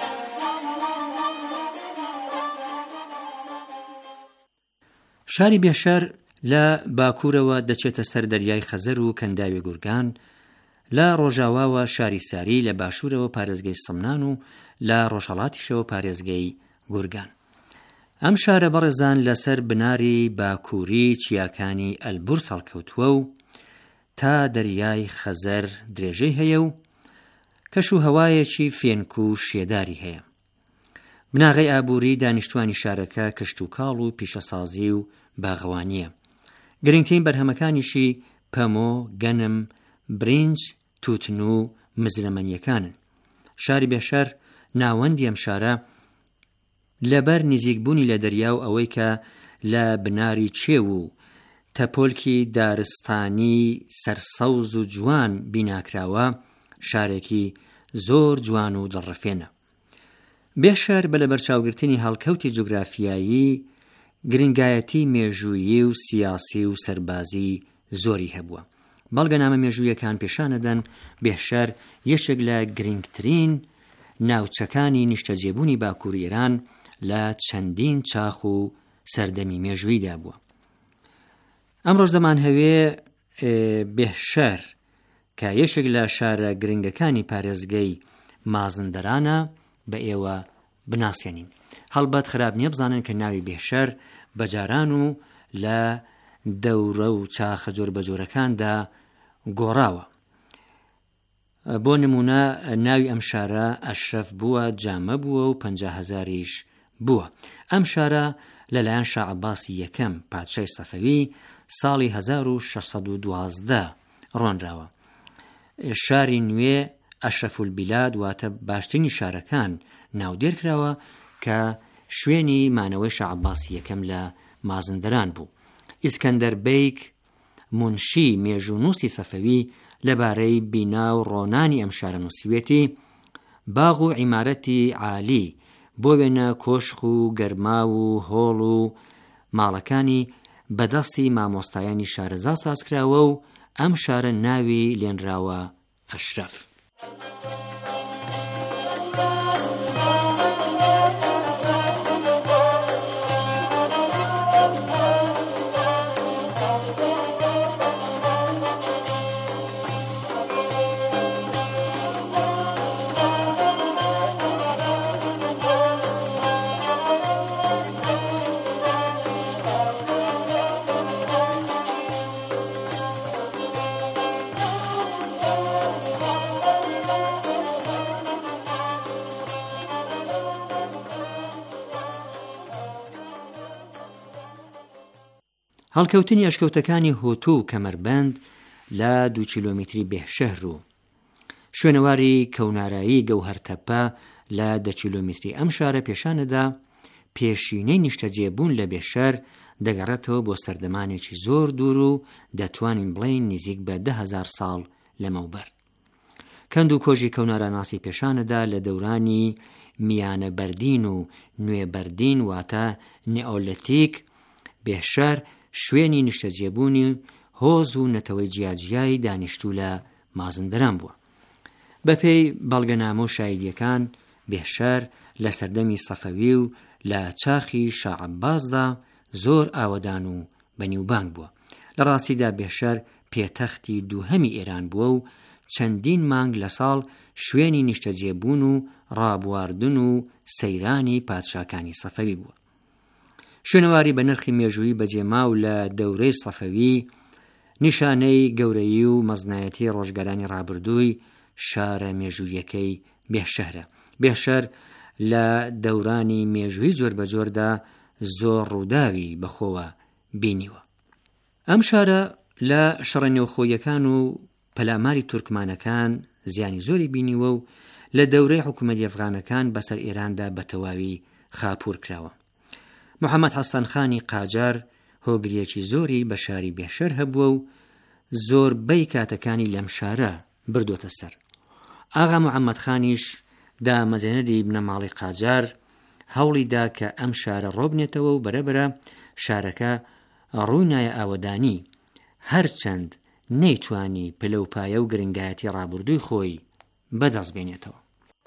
شاری بێشەر لە باکوورەوە دەچێتە سەر دەریای خەزەر و کەنداوی گورگان، لە ڕۆژاواوە شاری ساری، لە باشوورەوە پارێزگەی سمنان و لە ڕۆژهەڵاتیشەوە پارێزگەی گورگان. ئەم شارە بەڕێزان لەسەر بناری باکووری چیاکانی ئەلبورس هەڵکەوتووە و تا دەریای خەزەر درێژەی هەیە و کەش و هەوایەکی فێنک و شێداری هەیە. بناغی ئابووری دانیشتوانی شارەکە کشت و کاڵ و پیشەسازی و باغەوانیە. گرنگترین بەرهەمەکانیشی پەمۆ، گەنم، برنج، توتن و مزرەمەنیەکانن. شاری بێشەر ناوەندی ئەم شارە لەبەر نزیکبوونی لە دەریا و ئەوەی کە لە بناری چێو و تەپۆلکی دارستانی سەرسەوز و جوان بیناکراوە، شارێکی زۆر جوان و دڵڕەفێنە. بێشەر بە لەبەرچاوگرتنی هەڵکەوتی جوگرافیایی، گرنگایەتی مێژوویی و سیاسی و سەربازی زۆری هەبووە. بەڵگەنامە مێژوویەکان پێشانەدەن بێشەر یەکێک لە گرنگترین ناوچەکانی نیشتەجێبوونی باکووری ئێران لە چەندین چاخ و سەردەمی مێژوویدا بووە. ئەمڕۆژ دەمان هەوێ بێشەر کە یەکێک لە شارە گرنگەکانی پارێزگەی مازندەرانە بە ئێوە بناسیێنین. هەڵبەت خراپ نییە بزانن کە ناوی بێشەر بەجاران و لە دەورە و چاخە جۆر بەجۆرەکاندا گۆڕاوە. بۆ نمونە ناوی ئەم شارە ئەشرەف بووە، جامە بووە و پەنجا هەزاریش بووە. ئەم شارە لەلایەن شاه عەباسی یەکەم پادشای سەفەوی ساڵی هەزار و شەش سەد و دوازدە ڕۆنراوە. شاری نوێ ئەشرەف البیلاد واتە باشترینی شارەکان ناودێر کراوە کە شوێنی مانەوەی شاه عەباسی یەکەم لە مازندەران بوو. ئیسکەندەر بەیک مونشی مێژوونووسی سەفەوی لەبارەی بینا و ڕۆنانی ئەم شارە نووسیوێتی باغ و عیمارەتی عالی بۆ وێنە کۆشخ و گەرما و هۆڵ و ماڵەکانی بەدەستی مامۆستایانی شارەزا سازکراوە و ئەم شارە ناوی لێنراوە ئەشرەف. هەڵکەوتنی ئەشکەوتەکانی هۆتۆ و کەمەربەند لە دوو کیلۆمتری بێشەهر و شوێنەواری کەونارایی گەوهەرتەپە لە دە کیلۆمتری ئەم شارە پێشانەدا پێشینەی نیشتەجێبوون لە بێشەر دەگەڕێتەوە بۆ سەردەمانێکی زۆر دوور و دەتوانین بڵێین نزیک بە دە هەزار ساڵ لەمەوبەر. کەند و کۆژی کەوناراناسی پێشانەدا لە دەورانی میانە بەردین و نوێ بەردین واتە نێئۆلیتیک بێشەر شوێنی نیشتەجێبوونی هۆز و نەتەوەی جیاجیایی دانیشتوو لە مازندەران بووە. بەپێی بەڵگەنامە و شایدیەکان بێشەر لە سەردەمی سەفەوی و لە چاخی شاع عەباسدا زۆر ئاوەدان و بەنیوبانگ بووە. لە ڕاستیدا بێشەر پێتەختی دووهەمی ئێران بووە و چەندین مانگ لە ساڵ شوێنی نیشتەجێبوون و ڕابواردن و سەیرانی پادشاکانی سەفەوی بووە. شوێنەواری بە نرخی مێژووی بەجێماو لە دەورەی سەفەوی نیشانەی گەورەیی و مەزنایەتی ڕۆژگارانی ڕابردووی شارە مێژوویەکەی بێشەرە. بێشەر لە دەورانی مێژووی جۆر بە جۆردا زۆر ڕووداوی بەخۆوە بینیوە. ئەم شارە لە شەڕە نێوخۆیەکان و پەلاماری تورکمانەکان زیانی زۆری بینیوە و لە دەورەی حکومەتی ئەفغانەکان بەسەر ئێراندا بە تەواوی خاپوور کراوە. محەممەد حەسەن خانی قاجار هۆگریەکی زۆری بە شاری بێشەر هەبووە و زۆربەی کاتەکانی لەم شارە بردوتە سەر. ئاغا محەممەد خانیش دامەزێنەری بنەماڵی قاجار هەوڵیدا کە ئەم شارە ڕۆبنێتەوە و بەرەبرە شارەکە ڕوونایە ئاوەدانی هەرچەند نەیتوانی پلەپایە و گرنگایەتی ڕابردووی خۆی بەدەست بێنێتەوە.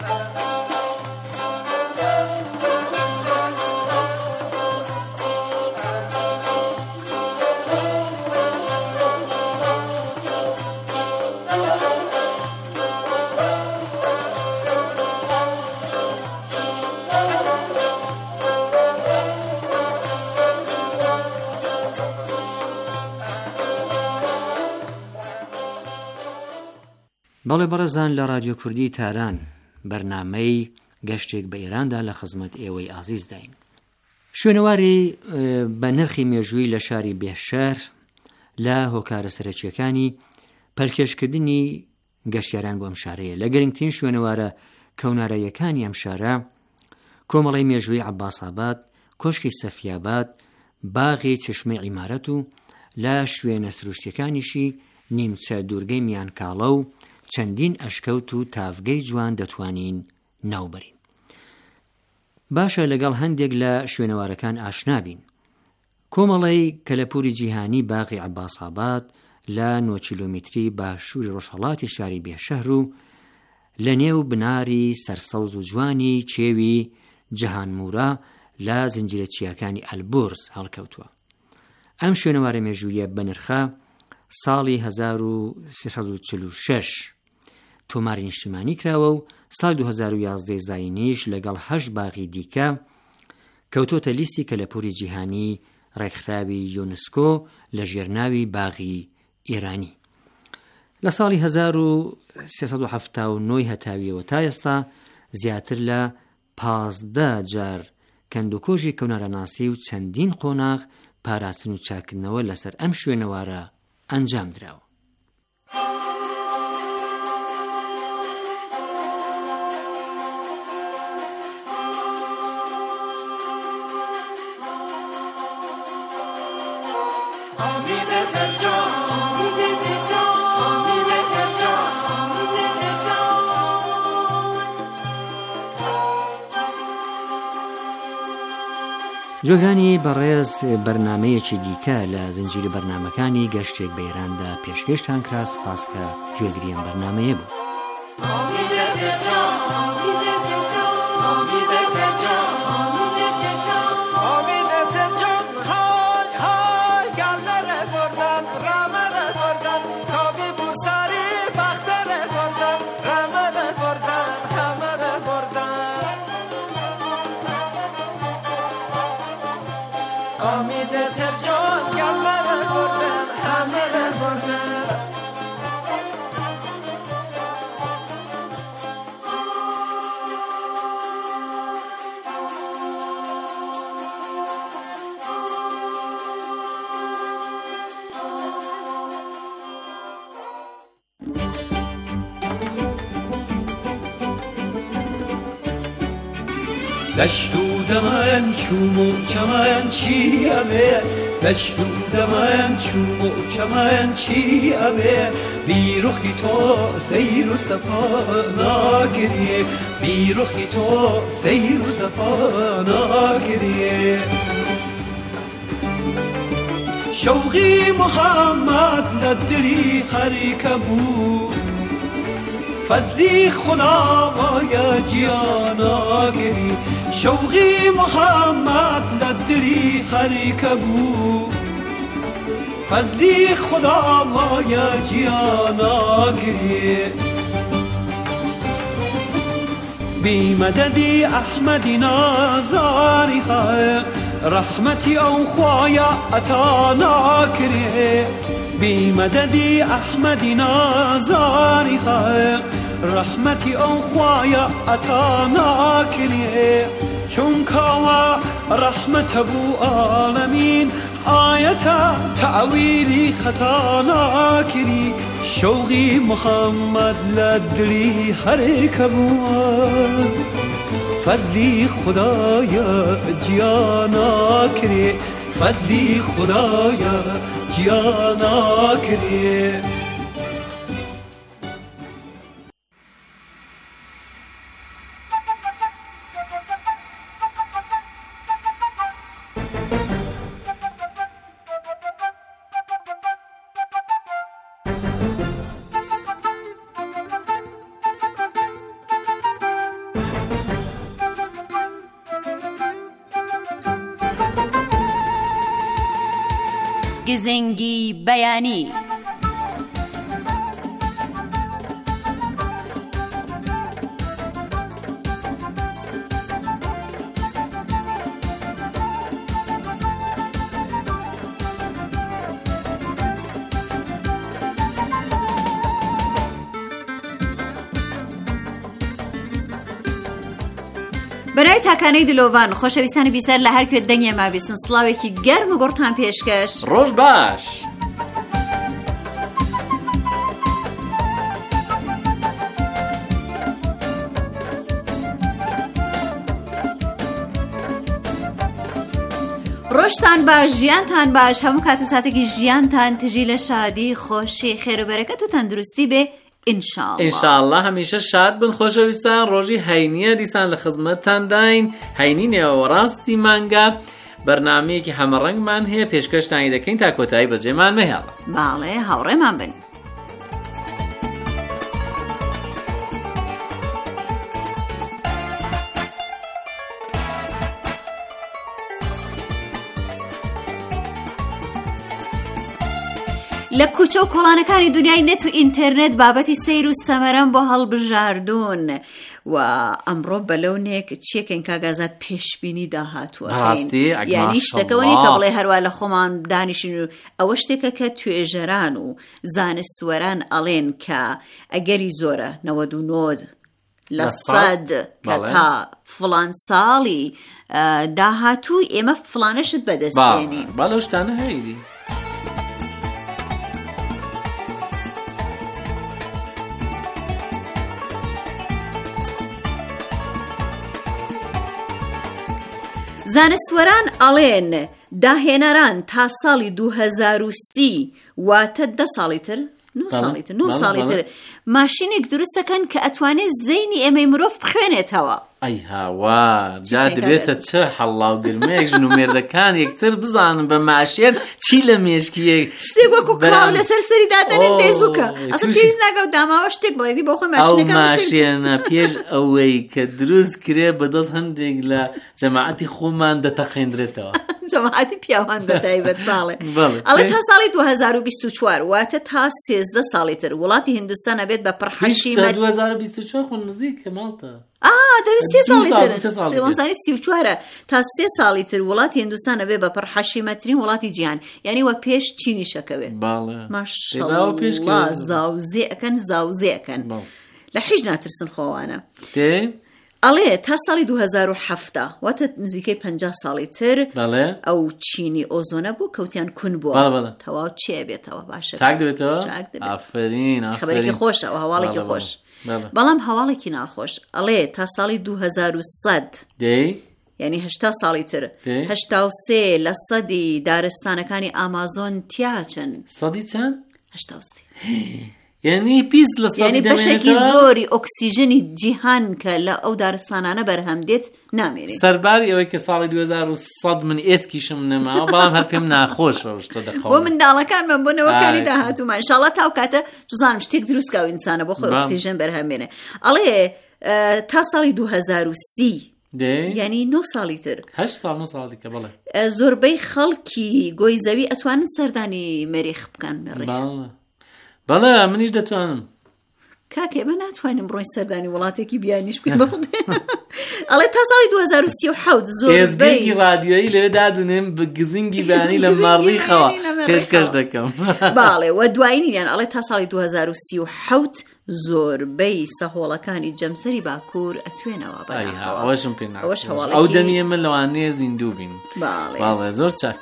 بەڵێ بەڕێزان، لە رادیۆ کوردی تاران بەرنامەی گەشتێک بە ئێراندا لە خزمەت ئێوەی ئازیز داین. شوێنەواری بە نرخی مێژووی لە شاری بێشەر لە هۆکارە سەرەکیەکانی پەلکێشکردنی گەشتیاران بۆ ئەم شارەیە. لە گرنگترین شوێنەوارە کەونارەیەکانی ئەم شارە کۆمەڵی مێژووی عەباساباد، کۆشکی سەفیاباد، باغی چشمەی عیمارەت و لە شوێنە سروشتیەکانیشی نیمچە دوورگەی میانکاڵە و چەندین ئەشکەوت و تافگەی جوان دەتوانین ناوبەرین. باشە لەگەڵ هەندێک لە شوێنەوارەکان ئاشنابین. کۆمەڵەی کەلەپوری جیهانی باغی عەباساباد لە نۆ کیلۆمتری باشووری ڕۆژهەڵاتی شاری بێشەر و لە نێو بناری سەرسەوز و جوانی چێوی جەهانمورە لە زنجیرە چیاکانی ئەلبورز هەڵکەوتووە. ئەم شوێنەوارە مێژوویە بە نرخە ساڵی هەزار و سێسەد و چل و شەش تۆماری نیشتیمانی کراوە و ساڵ دوو هەزار و یازدە زاینیش لەگەڵ هەشت باغی دیکە کەوتۆتە لیستی کەلەپوری جیهانی ڕێکخراوی یونسکۆ لە ژێرناوی باغی ئێرانی. لە ساڵی هەزار و سێسەد و هەفتا و نۆ هەتاویەوە تا ئێستا زیاتر لە پازدە جار کەندوکۆژی کەونارەناسی و چەندین قۆناغ پاراستن و چاکردنەوە لەسەر ئەم شوێنەوارە ئەنجام دراوە. جۆگرانی بەڕێز بەرنامەیەکی دیکە لە زنجیری بەرنامەکانی گەشتێک بە ئێراندا پێشکەشتان کرا. سپاس کە گوێگری ئەم بەرنامەیە بوو. دشت و دەمایان چوم و چەمایان چی ئەبێ دەشت و دەمایان چوم و چەمایان چی ئەبێ بیرۆخی تۆ سەیر و سەفا ناگرێ بیرۆخی تۆ سەیر و سەفا ناگرێ شەوقی محەممەد لە دڵی خەریکە بوو فضلی خدا وای جیانا گری شوقی محمد لدلی هر کبو فضلی خدا وای جیانا گری بی مددی احمدی نازاری خواهد رحمتی او خوایا عطا کری بی مددی احمدی نازاری خواهد رحمتی او خوایا عطا کری چون کوا رحمت ابو عالمین آیتا تعویلی خطا کری شوقی محمد لدلی هر کبوان فضلی خدایا جیانا کری فضلی خدایا جیانا کری گزنگی بەیانی. بەناوی تاکانەی دلۆڤان خۆشەویستانی بیسەر لە هەر کوێ دەنگێ ما بیستن سڵاوێکی گەرم و گۆڕتان پێشکەش. ڕۆژ باش. ڕۆژتان باش، ژیانتان باش، هەموو کات و ساتێکی ژیانتان تژی لە شادی، خۆشی، خێر و بەرەکەت و تەندروستی بێ ئینشاءڵڵا. ئینشاءڵڵا هەمیشە شاد بن خۆشەویستان. ڕۆژی هەینیە دیسان لە خزمەتتان داین. هەینی نێوەڕاستی مانگا بەرنامەیەکی هەمەڕەنگمان هەیە پێشکەشتانی دەکەین تا کۆتایی بەجێمان مەهێڵە. باڵێ هاوڕێمان بن. لە کوچە و کۆڵانەکانی دنیای نێت و ئینتەرنێت بابەتی سەیر و سەمەرەم بۆ هەڵبژاردوون و ئەمڕۆ بەلەونێک چیەکەین کاگازات پێشبینی داهاتووە یعنی شتەکەوەنی کە بڵێ هەروە لە خۆمان دانیشین و ئەوە شتێکە کە توێژەران و زانستوەران ئەڵێن کە ئەگەری زۆرە نەوەد و نۆ لە سەد کە تا فڵان ساڵی داهاتوو ئێمە فڵانەشت بەدەستێنین. با لەو شتانە هەیدی. زانستوەران ئەڵێن داهێنەران تا ساڵی دوو هەزار و سی واتە دە ساڵی تر نۆ ساڵی تر نۆ ساڵی تر ماشینێک دروست دەکەن کە ئەتوانێت زەینی ئێمەی مرۆڤ بخوێنێتەوە. ئەی هاوا جا دەبێتە چه هەڵاو گرمەیەک ژن و مێردەکان یەکتر بزانن بە ماشێن چی لە مێشکیەک شتێک وەکو کراو لەسەر سەری دادەنێن دێزووکە ئەسڵ پێویست ناکە و داماوە شتێک بڵێدی بۆ خۆی ماشینەکە ئەو ماشێنە پێش ئەوەی کە دروست کرێ بەدەست هەندێک لە جەماعەتی خۆمان دەتەقێندرێتەوە. جەماعەتی پیاوان بەتایبەت باڵێ ئەڵێ تا ساڵی دوو هەزار و بیست و چوار واتە تا سێزدە ساڵی تر وڵاتی هیندستان ئەبێت بە پڕحەشیمەت. دوو هەزار و بیست و چوار خۆن نزیکە ماڵتە. آه دەبێت سێ ساڵی تر سێ سی و چوارە تا سێ ساڵی تر وڵاتی هیندستان ئەبێت بە پڕحەشیمەترین وڵاتی جیهان یعنی وە پێش چینی شەکەوێت. باڵێ ماشەڵڵا زاوزێ ئەکەن زاوزێ ئەکەن لە حیج ناترسن خۆوانە. ئەڵێ تا ساڵی دوو هەزار و هەفتە واتە نزیکەی پەنجا ساڵی تر ئەو چینی ئۆزۆنە بوو کەوتیان کون بووە تەواو چێ بێتەوە باشە چاک دەبێتەوە. ئافرین خەبەرێکی خۆشە و هەواڵێکی خۆش بەڵام هەواڵێکی ناخۆش. ئەڵێ تا ساڵی دوو هەزار و سەد یعنی هەشتا ساڵی تر هەشتا و سێ لە سەدی دارستانەکانی ئامازۆن تیاچن. سەدی چەند؟ هەشتا و سێ یعنی پیس لە سەدی یعنی بەشێکی دەمێنێتەوە. زۆری ئۆکسیژنی جیهان کە لە ئەو دارستانانە بەرهەم دێت نامێنێت. سەرباری ئەوەی کە ساڵی دوو هەزار و سەد من ئێسکیشم نەماوە بەڵام هەر پێم ناخۆشەوە شتە دەخەوم بۆ منداڵەکانمان بۆنەوەکانی ئای. داهاتوومان ئینشاڵڵا تاو کاتە جوزانم شتێک دروستکە و ئینسانە بۆ خۆی بەڵام. ئۆکسیژن بەرهەمێنێ. ئەڵێ اه، تا ساڵی دوو هەزار و سی دێ یعنی نۆ ساڵی تر هەشت ساڵ نۆ ساڵ دیکە بڵێ اه، زۆربەی خەڵکی گۆی زەوی ئەتوانن سەردانی مەریخ بکەن مەڕێخ. بەڵێ بەڵێ منیش دەتوانم. کاکێ بە ناتوانین بڕۆین سەردانی وڵاتێکی بیانیش بکەین بەخودێ. ئەڵێ تا ساڵی دوو هەزار و سی و حەوت ئێزگەیەکی زۆربەی ڕادیۆیی لێ دادونێم بە گزنگی بەیانی لە مەڕیخەوە بەیانی لە مەریخەوە. پێشکەش دەکەم. باڵێ و دوایینیان ئەڵێ تا ساڵی دوو هەزار و سی و حەوت زۆربەی سەهۆڵەکانی جەمسەری باکوور ئەتوێنەوە بەناخەوە. ئەوەشم پێ ئەوەش هەواڵێکی- ئەو دەمیە من لەوانەیە زیندوو بین. باڵێ باڵێ زۆر چاک.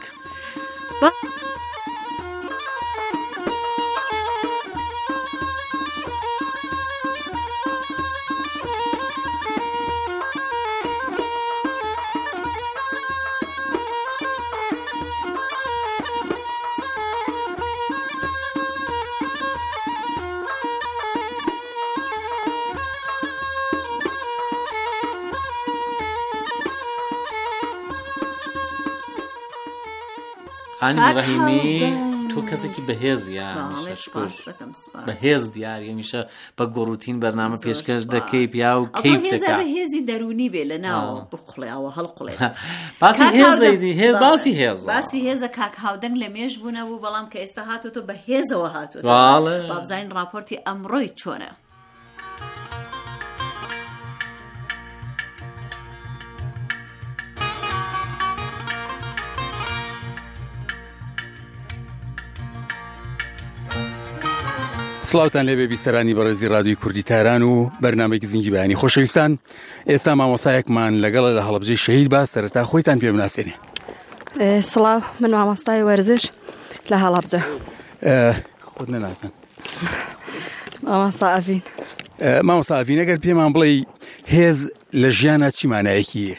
خانی کاک ڕەحیمی هەڵدەن. تۆ کەسێکی بەهێزیە باڵێ هەمیشە سپاس شکر. دەکەم سپاس. بەهێز دیاری هەمیشە بە گۆڕوتین بەرنامە زۆر پێشکەش سپاس. دەکەی پیا و ئەڵێ کەیف هێزە دەکات. بە هێزی دەرونی بێ لە ناو آه. بخڵێەوە هەڵقڵێت. باسی کاک هێزەیدی هاودەنگ- هێز باڵێ. باسی هێزە. باسی هێزە کاک هاودەنگ لە مێژ بوونەبوو بەڵام کە ئێستا هاتوتۆ بە هێزەوە هاتوتە. باڵێ. بابزانین راپۆرتی ئەمڕۆی چۆنە. سڵاوتان لێبێ بیسەرانی بەڕێزی ڕادیۆی کوردی تاران و بەرنامەی گزنگی بەیانی خۆشەویستان. ئێستا مامۆسایەکمان لەگەڵە لە هەڵەبجەی شەهید با سەرەتا خۆیتان پێ بناسێنێ. سڵاو من مامۆستای وەرزش لە هەڵەبجە. خۆت نەناسن. مامۆستا ئەڤین. مامۆستا ئەڤین ئەگەر پێمان بڵێ هێز لە ژیانە چی مانایەکیە؟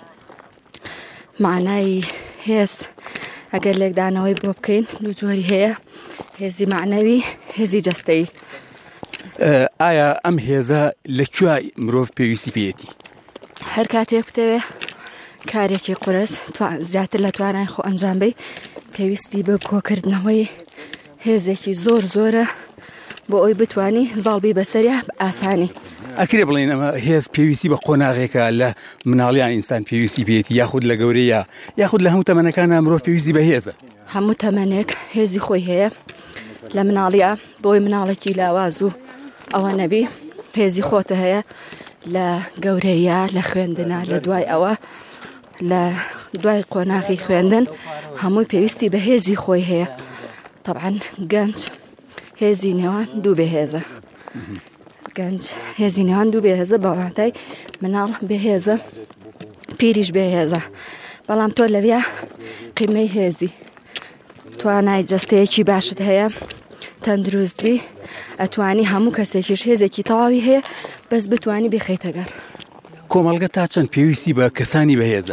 معنای هێز ئەگەر لێکدانەوەی بۆ بکەین دوو جۆری هەیە، هێزی معنەوی، هێزی جەستەیی. ئایا ئەم هێزە لەکوێ مرۆڤ پێویستی پێیەتی؟ هەر کاتێک بتەوێ کارێکی قورس زیاتر لە توانای خۆ ئەنجام بی پێویستی بە کۆکردنەوەی هێزێکی زۆر زۆرە بۆ ئەوی بتوانی زاڵبی بەسەریە بە ئاسانی. ئەکرێ بڵێن ئەمە هێز پێویستی بە قۆناغێکە لە مناڵیان ئینسان پێویستی پێێتی یاخود لە گەورەیە یاخود لە هەموو تەمەنەکانە مرۆڤ پێویستی بە هێزە. هەموو تەمەنێک هێزی خۆی هەیە لە مناڵیە بۆی مناڵێکی لاواز و ئەوە نەبی هێزی خۆتە هەیە لە گەورەیە لە خوێندنە لە دوای ئەوە لە دوای قۆناغی خوێندن هەمووی پێویستی بە هێزی خۆی هەیە. طبعاً گەنج هێزی نێوان دوو بەهێزە. گەنج هێزی نێوان دوو بەهێزە بەواتای مناڵ بەهێزە پیریش بەهێزە. بەڵام تۆ لەویا قیمەی هێزی توانای جەستەیەکی باشت هەیە تەندروستبی ئەتوانی هەموو کەسێکیش هێزێکی تەواوی هەیە بەس بتوانی بخەیتەگەر. کۆمەڵگە تا چەند پێویستی بە کەسانی بەهێزە؟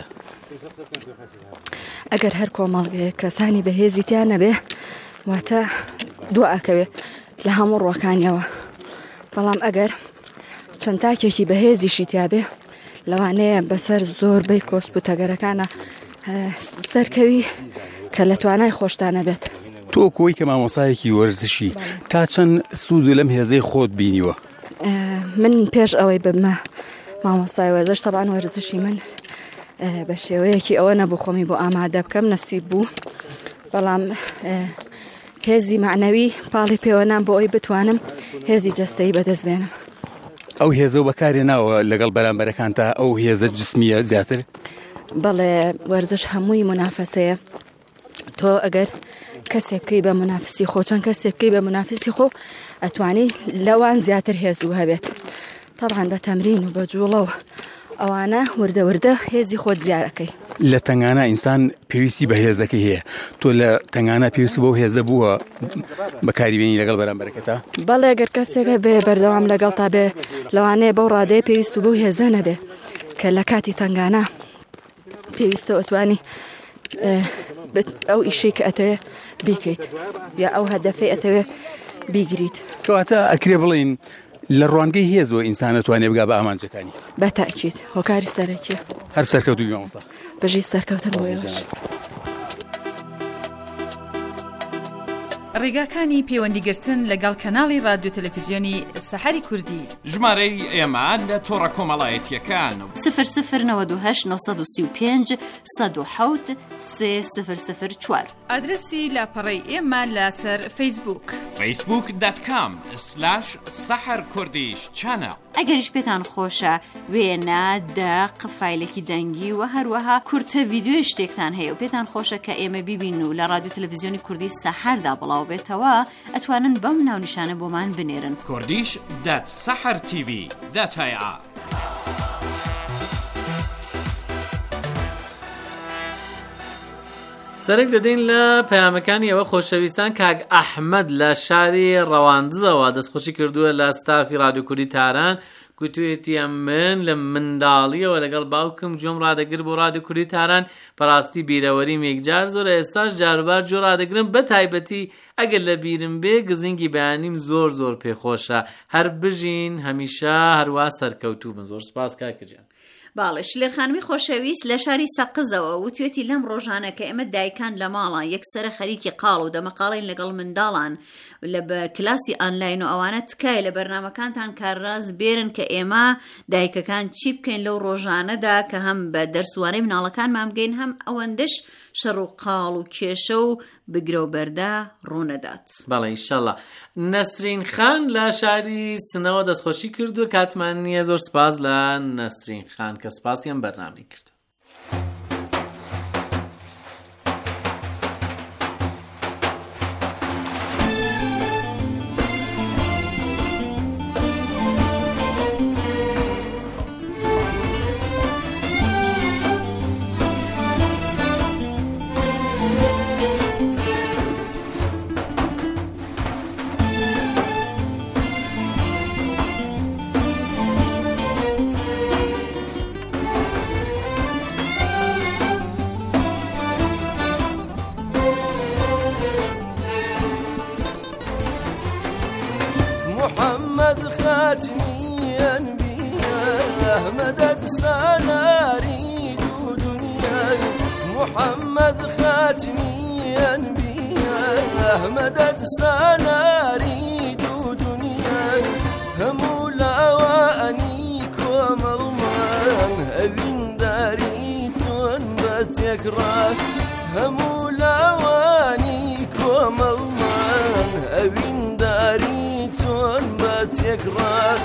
ئەگەر هەر کۆمەڵگەیە کەسانی بەهێزی تیان نەبێ واتە دوو ئەکەوێ لە هەموو ڕۆکانیەوە. بەڵام ئەگەر چەند تاکێکی بەهێزیشی تیابێ لەوانەیە بەسەر زۆربەی کۆسپوتەگەرەکانە سەرکەوی کە لە توانای خۆشتانە بێت. تۆ کۆی کە مامۆسایەکی وەرزشی تا چەند سوود لەم هێزەی خۆت بینیوە؟ من پێش ئەوەی بمە مامۆستای وەرزش تەبان وەرزشی من بە شێوەیەکی ئەوە نەبوو خۆمی بۆ ئامادە بکەم نەسیب بوو. بەڵام هێزی معنەوی پاڵی پێوەنام بۆ ئەوی بتوانم هێزی جەستەیی بەدەست بێنم. ئەو هێزە و بەکارێ ناوە لەگەڵ بەرامبەرەکان تا ئەو هێزە جسمیە زیاتر؟ بەڵێ وەرزش هەمووی منافەسەیە. تۆ ئەگەر کەسێک بکەی بە منافسی خۆ چەند کەسێک بکەی بە منافسی خۆ ئەتوانی لەوان زیاتر هێزی و هەبێت. طبعاً بە تەمرین و بە جوڵە و ئەوانە وردە وردە هێزی خۆت زیارەکەی. لە تەنگانە ئینسان پێویستی بە هێزەکەی هەیە. تۆ لە تەنگانە پێویستی بۆ هێزە بووە بەکاریبێنی لەگەڵ بەرامبەرەکەتە؟ بەڵێ ئەگەر کەسێکە بێ بەردەوام لەگەڵ تا بێ لەوانەیە بەو ڕادەیە پێویست و بەو هێزە نەبێ کە لە کاتی تەنگانە پێویستە ئەتوانی ئەو ئیشەی کە ئەتەوێ بیکەیت یا ئەو هەدەفەی ئەتەوێ بیگریت. کەواتە ئەکرێ بڵین لە ڕوانگەی هێزەوە ئینسان ئەتوانێ بگا بە ئامانجەکانی بەتاکید هۆکاری سەرەکیە هەر سەرکەوتوی مامۆستا بەژی سەرکەوتن بۆیەوەش. ڕێگاکانی پەیوەندیگرتن لەگەڵ کەناڵی رادیۆ تەلەڤیزیۆنی سەحەری کوردی. ژمارەی ئێمە لە تۆڕە کۆمەڵایەتیەکان صفر صفر نود و هشت نۆ سی و پێنج سەد و حەوت سێ صفر صفر چوار. ئادرسی لاپەڕەی ئێمە لەسەر فەیسبووک فەیسبووک دات کام سلاش سەحەر کوردیش چانە. ئەگەریش پێتان خۆشە وێنە دەق فایلێکی دەنگی و هەروەها کورتە ڤیدیۆی شتێکتان هەیە و پێتان خۆشە کە ئێمە بیبین و لە رادیۆ تەلەڤیزیۆنی کوردی سەحەردا بڵاو بێتەوە ئەتوانن بەم ناونیشانە بۆمان بنێرن. کوردیش دات سەحەر تیڤی دات هەیە. سەرێک دەدەین لە پەیامەکانی ئەوە خۆشەویستان کاک ئەحمەد لە شاری ڕەواندزەوە دەستخۆشی کردووە لە ستافی رادیۆ کوردی تاران گوتوێتی من لە منداڵیەوە لەگەڵ باوکم جۆم ڕادەگر بۆ رادیۆ کوردی تاران بەڕاستی بیرەوەریم یەکجار زۆرە ئێستاش جاروبار جۆ ڕادەگرم بە تایبەتی ئەگەر لە بیرم بێ گزینگی بەیانیم زۆر زۆر پێخۆشە هەر بژین هەمیشە هەروە سەرکەوتوو بن. زۆر سپاس کاکەجیان. باڵێ شلێر خانمی خۆشەویست لە شاری سەقزەوە وتوێتی لەم ڕۆژانە کە ئێمە دایکان لە ماڵان یەکسەرە خەریکی قاڵ و دەمەقاڵین لەگەڵ منداڵان لە بە کلاسی ئانلاین و ئەوانە تکای لە بەرنامەکانتان کارڕاز بێرن کە ئێمە دایکەکان چی بکەین لەو ڕۆژانەدا کە هەم بە دەرسوانەی مناڵەکانمان بگەین هەم ئەوەندەش شەڕ و قاڵ و کێشە و بگرە و بەردا ڕوونەدات. بەڵێ ئینشەڵڵا. نەسرین خان لە شاری سنەوە دەستخۆشی کردو کاتمان نییە زۆر سپاس لە نەسرین خان کە سپاسیان بەرنامەی کرد. محمد خاتمي أنبياء مدد سناري دنيا محمد خاتمي أنبياء مدد سناري دنيا هم لوانيك ومرمان أبين داري تنبت يكره هم لوانيك ومرمان أبين داري تنبت يكره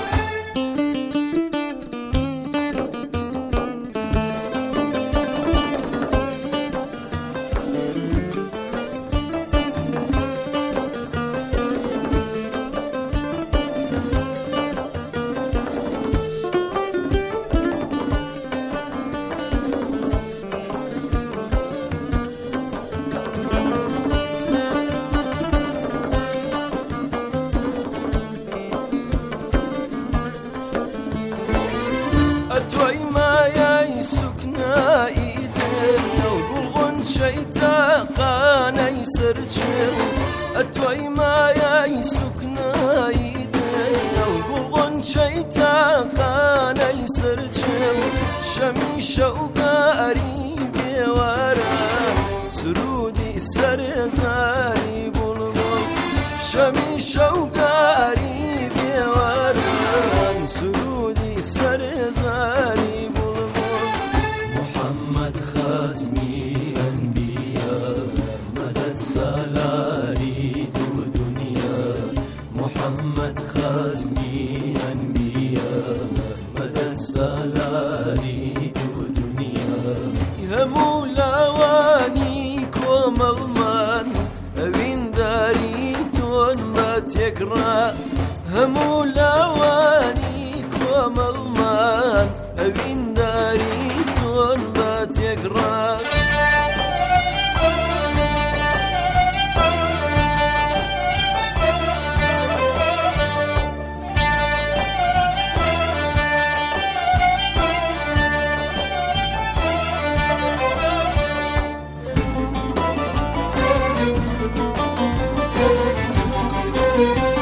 قاني سرجل أتوي ما يسكنا يدنا وقلن شيتا قاني سرجل شمي شوقا قريب ورا سرودي سرزاري بلبل شمي شوقا قريب ورا سرودي سرزاري بلبل محمد خاتمي سالاري دو دنيا محمد خازمي أنبياء مدد سالاري دو دنيا يا مولوانيك ومضمان أبين داري تنبت يكره مولوانيك ومضمان أبين داري تنبت يكره Thank you.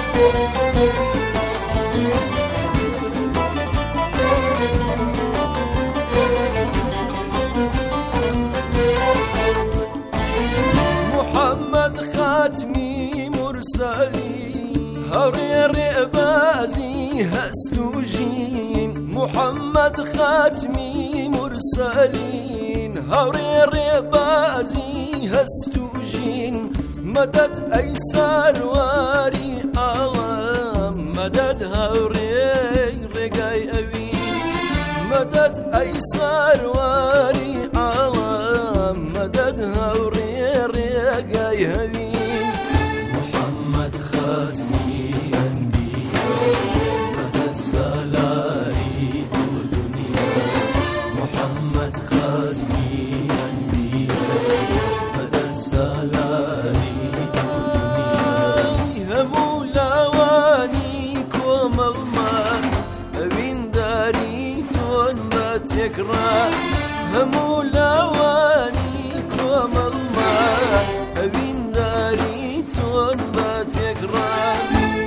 خاتمی مرسلی هوری رعبازی هستو جین محمد خاتمی مرسلین هوری رعبازی هستو جین مدد ای سرواری عالم مدد هوری رگای اوین مدد ای سرواری عالم مدد هوری رگای اوین محمد خاتمی انبیاء مدد سالاری دو دنیا محمد خاتمی انبیاء مدد سالاری دو دنیا همو لوانی کومل ما اوین داری تون با تکرار همو لوانی کومل ما اوین داری تون با تکرار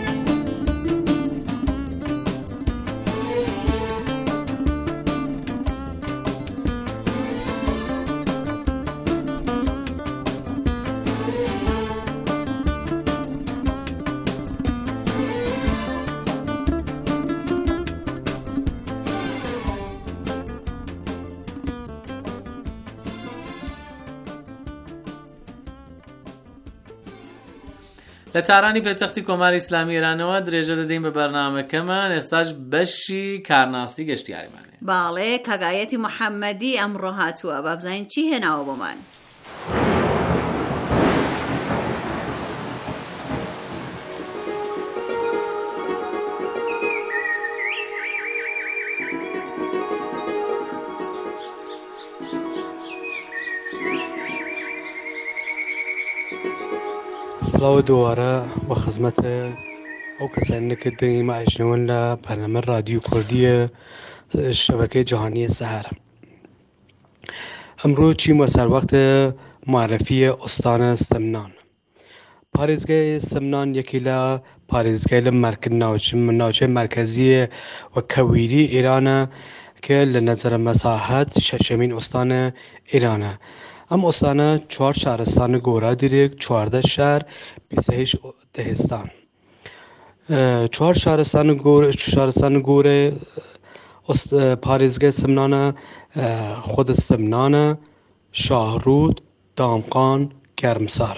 لە تارانی پێتەختی کۆماری ئیسلامی ئێرانەوە درێژە دەدەین بە بەرنامەکەمان ئێستاش بەشی کارناسی گەشتیاریمانێ. باڵێ کاگایەتی محەممەدی ئەمڕۆ هاتووە با بزانین چی هێناوە بۆمان. سڵاو دووارە بە خزمەتە ئەو کەسانە کە دەنگی مەعیشنەوەن لە بەرنامە رادیۆ کوردیە شەبەکەی جیهانی سەهەر. ئەمڕۆ چیمە سەر وەختە معرفیە ئۆستانە سمنان. پارێزگای سمنان یەکی لە پارێزگای لە ناوچەی مرکزیە و کەویری ئێرانە کە لە نەزەرە مەساحەت شەشەمین ئۆستانە ئێرانە. ئەم ئۆستانە چوار شارستانە گۆرا دیرێک چواردە شار بیست و هەشت دەهێستان. چوار شارستانە گۆرە شارستانە گۆرە پارێزگای سمنانە خۆدە سمنانە شاهڕوود دامقان گەرمسار.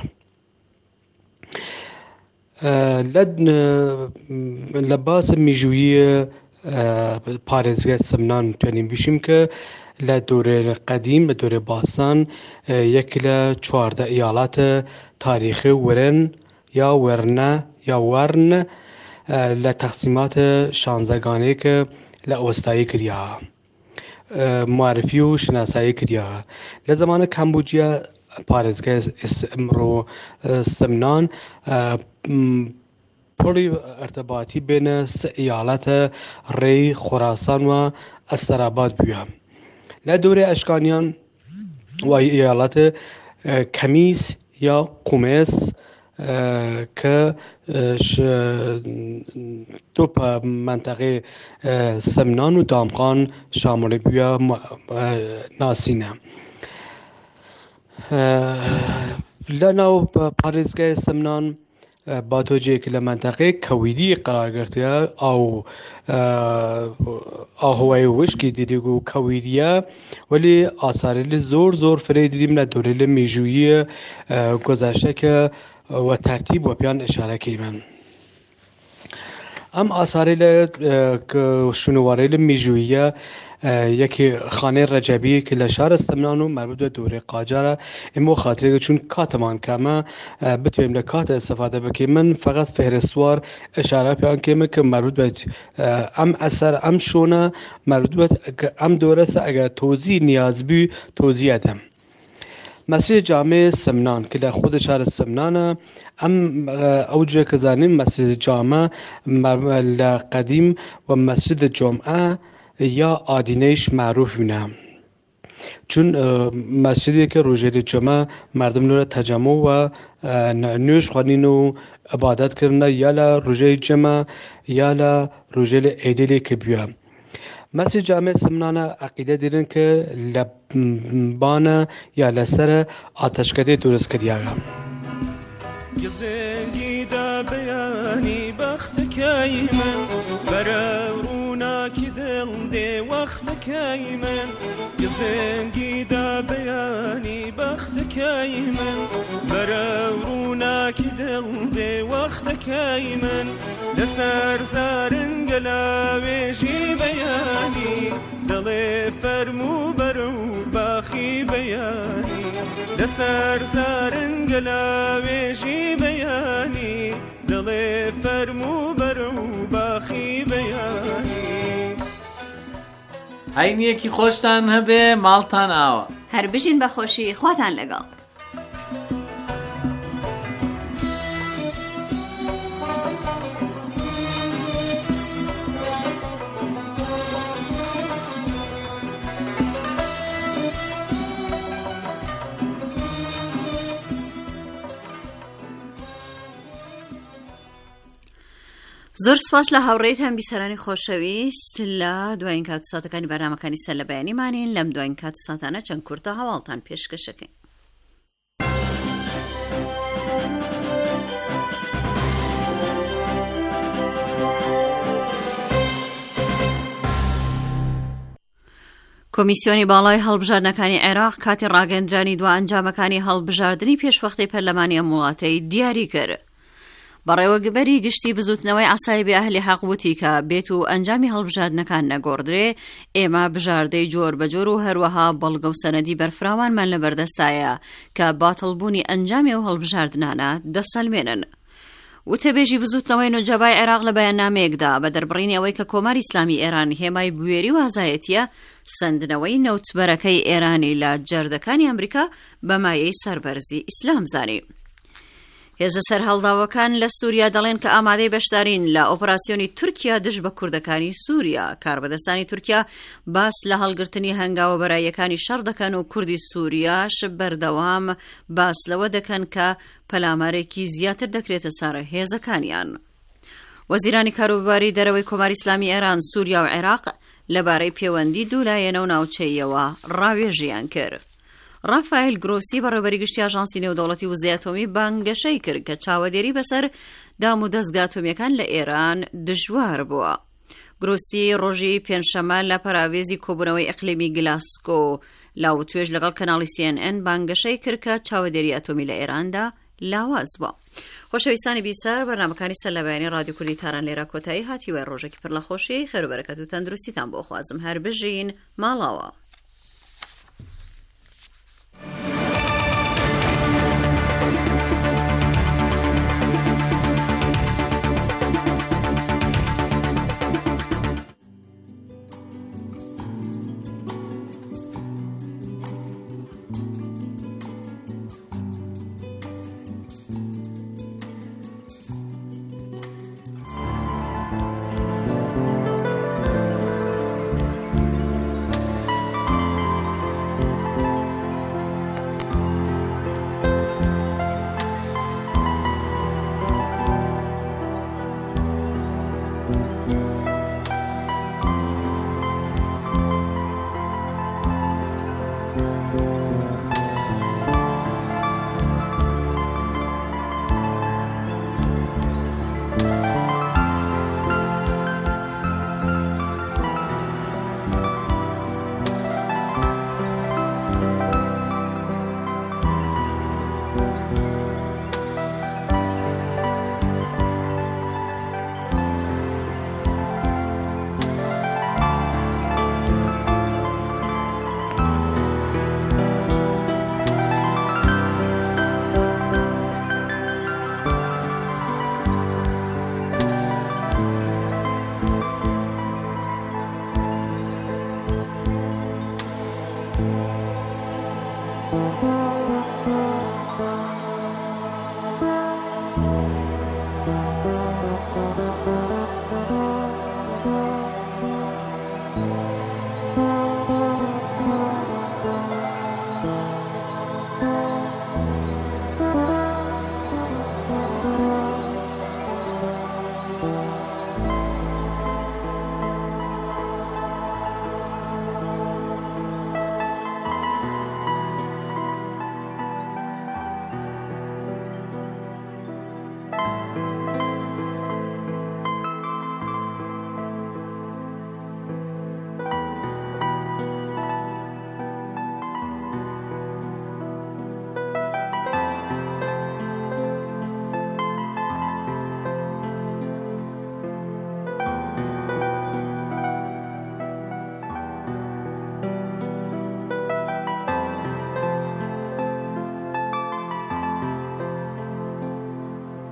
لە باسە میژوویە پارێزگای سمنان توانیم بشیم کە لە دورێ قەدیم بە دورێ باسان یەکی لە چواردە ئیاڵاتە تاریخی ورن یا وەرنە یا وەرن لە تەقسیماتە شانزەگانەیە کە لە ئۆستایی کردیاوە معرفی و شناسایی کردیاوە. لە زمانە کەمبوجیا پارێزگای ئەمڕۆ سمنان پۆلی ئەرتەباتی بێنە سێ ئیاڵەتە ڕێی خۆراسان و ئەستەراباد بووە. لە دورێ ئەشکانیان وای ئیاڵەتە کەمیس یا قومێس کە دو منطقه سمنان و دامغان شامل بووە ناسینە. لە ناو پارێزگای سمنان باتۆجێک لە منطقەی کەویدی قەرارگرتووە ئەو ئاهۆی وشکی دیریگ و کەویریە وەلی ئاسارێلی زۆر زۆر فرێ دیریم لە دورێ لە میژوویە گۆزاشەکە و تەرتیب وە پیان ئشارەکەی من. ئەم ئاسارێ لە شونوارێ لە میژوویە یەکی خانەی ڕەجەبی کە لە شارە سمنان و مربوط بە دورێ قاجارە ئێمە خاترێک چون کاتمان کەمە بتوێم لە کاتە ئەستەفادە بکەین. من فقط فهرستوار ئشارە پیان کێمە کە مربوط بە ئەم ئەسەر ئەم شۆنە مربوط بە ئەم دۆرەسە ئەگەر تۆزی نیازبوو تۆزی ئەدەم. مسجد جامع سمنان که در خود شهر سمنانه ام اوجه که زنیم مسجد جامع قدیم و مسجد جمعه یا آدینهش معروف بینم چون مسجدی که روزه جمعه مردم رو تجمع و نوش خوانین و عبادت کردن یا ل روزه جمعه یا ل روزه عیدی که بیام. مسجد جامع سمنانه عقیده دیدن که لبانه یا لسر آتشکده درست کردیه. گزنگی دا بیانی بخت کی من برونا کی دل دی وقت کی من گزنگی دا بیانی بخت کی من برونا کی دل دی وقت کی من لسر زارن گلاویجی بیانی دل فرمو برو باخی بیانی لسر زارن گلاویجی بیانی دل فرمو برو باخی بیانی هەینیەکی خۆشتان هەبێ ماڵتان ئاوە هەر بژین بە خۆشی خواتان لەگەڵ. زۆر سپاس لە هاوڕێیتان بیسەرانی خۆشەویست لە دوایین کات و ساتەکانی بەرنامەکانی سەر لە بەیانیمانین. لەم دوایین کات و ساتانە چەند کورتە هەواڵتان پێشکەشەکەین. کۆمیسیۆنی باڵای هەڵبژاردنەکانی عێراق کاتی ڕاگەندرانی دو ئەنجامەکانی هەڵبژاردننی پێشوەختەی پەرلەمانی ئەم وڵاتەی دیاری کرد. بەڕێوەگبەری گشتی بزوتنەوەی عەسای بێ ئەهلی حەق وتی کە بێت و ئەنجامی هەڵبژاردنەکان نەگۆڕدرێ ئێمە بژاردەی جۆر بەجۆر و هەروەها بەڵگە و سەنەدی بەرفراوانمان لەبەردەستایە کە باتڵبوونی ئەنجامی و هەڵبژاردنانە دەسەلمێنن. وتەبێژی بزوتنەوەی نوجەبای عێراق لە بەیاننامەیەکدا بە دەربڕینی ئەوەی کە کۆماری ئیسلامی ئێران هێمای بوێری و ئازایەتیە سندنەوەی نەوتبەرەکەی ئێرانی لە جەردەکانی ئەمریکا بەمایەی سەربەرزی ئیسلام زانی. هێزە سەرهەڵداوەکان لە سووریا دەڵێن کە ئامادەی بەشدارین لە ئۆپراسیۆنی تورکیا دژ بە کوردەکانی سووریا. کاربەدەستانی تورکیا باس لە هەڵگرتنی هەنگاوە بەرایەکانی شەڕ دەکەن و کوردی سووریاش بەردەوام باس لەوە دەکەن کە پەلامارێکی زیاتر دەکرێتە سارە هێزەکانیان. وەزیرانی کاروباری دەرەوەی کۆماری ئیسلامی ئێران، سووریا و عێراق لەبارەی پەیوەندی دوولایەنە و ناوچەیەوە ڕاوێژیان کرد. ڕافایل گرۆسی بەڕێوەبەری گشتی ئاژانسی نێودەوڵەتی وزەی ئەتۆمی بانگەشەی کرد کە چاوەدێری بەسەر دام و دەستگا ئەتۆمیەکان لە ئێران دژوار بووە. گرۆسی ڕۆژی پێنجشەمە لە پەراوێزی کۆبوونەوەی ئەقلیمی گلاسکۆ لاوتوێژ لەگەڵ کەناڵی سی ئێن ئێن بانگەشەی کرد کە چاوەدێری ئەتۆمی لە ئێراندا لاواز بووە. خۆشەویستانی بیسەر، بەرنامەکانی سەر لە بەیانی رادیۆ کوردی تاران لێرە کۆتایی هاتیوە ڕۆژێکی پڕ لە خۆشی خێر و بەرەکەت و تەندروستیتان بۆ خوازم. هەر بژین ماڵاوە. Thank you.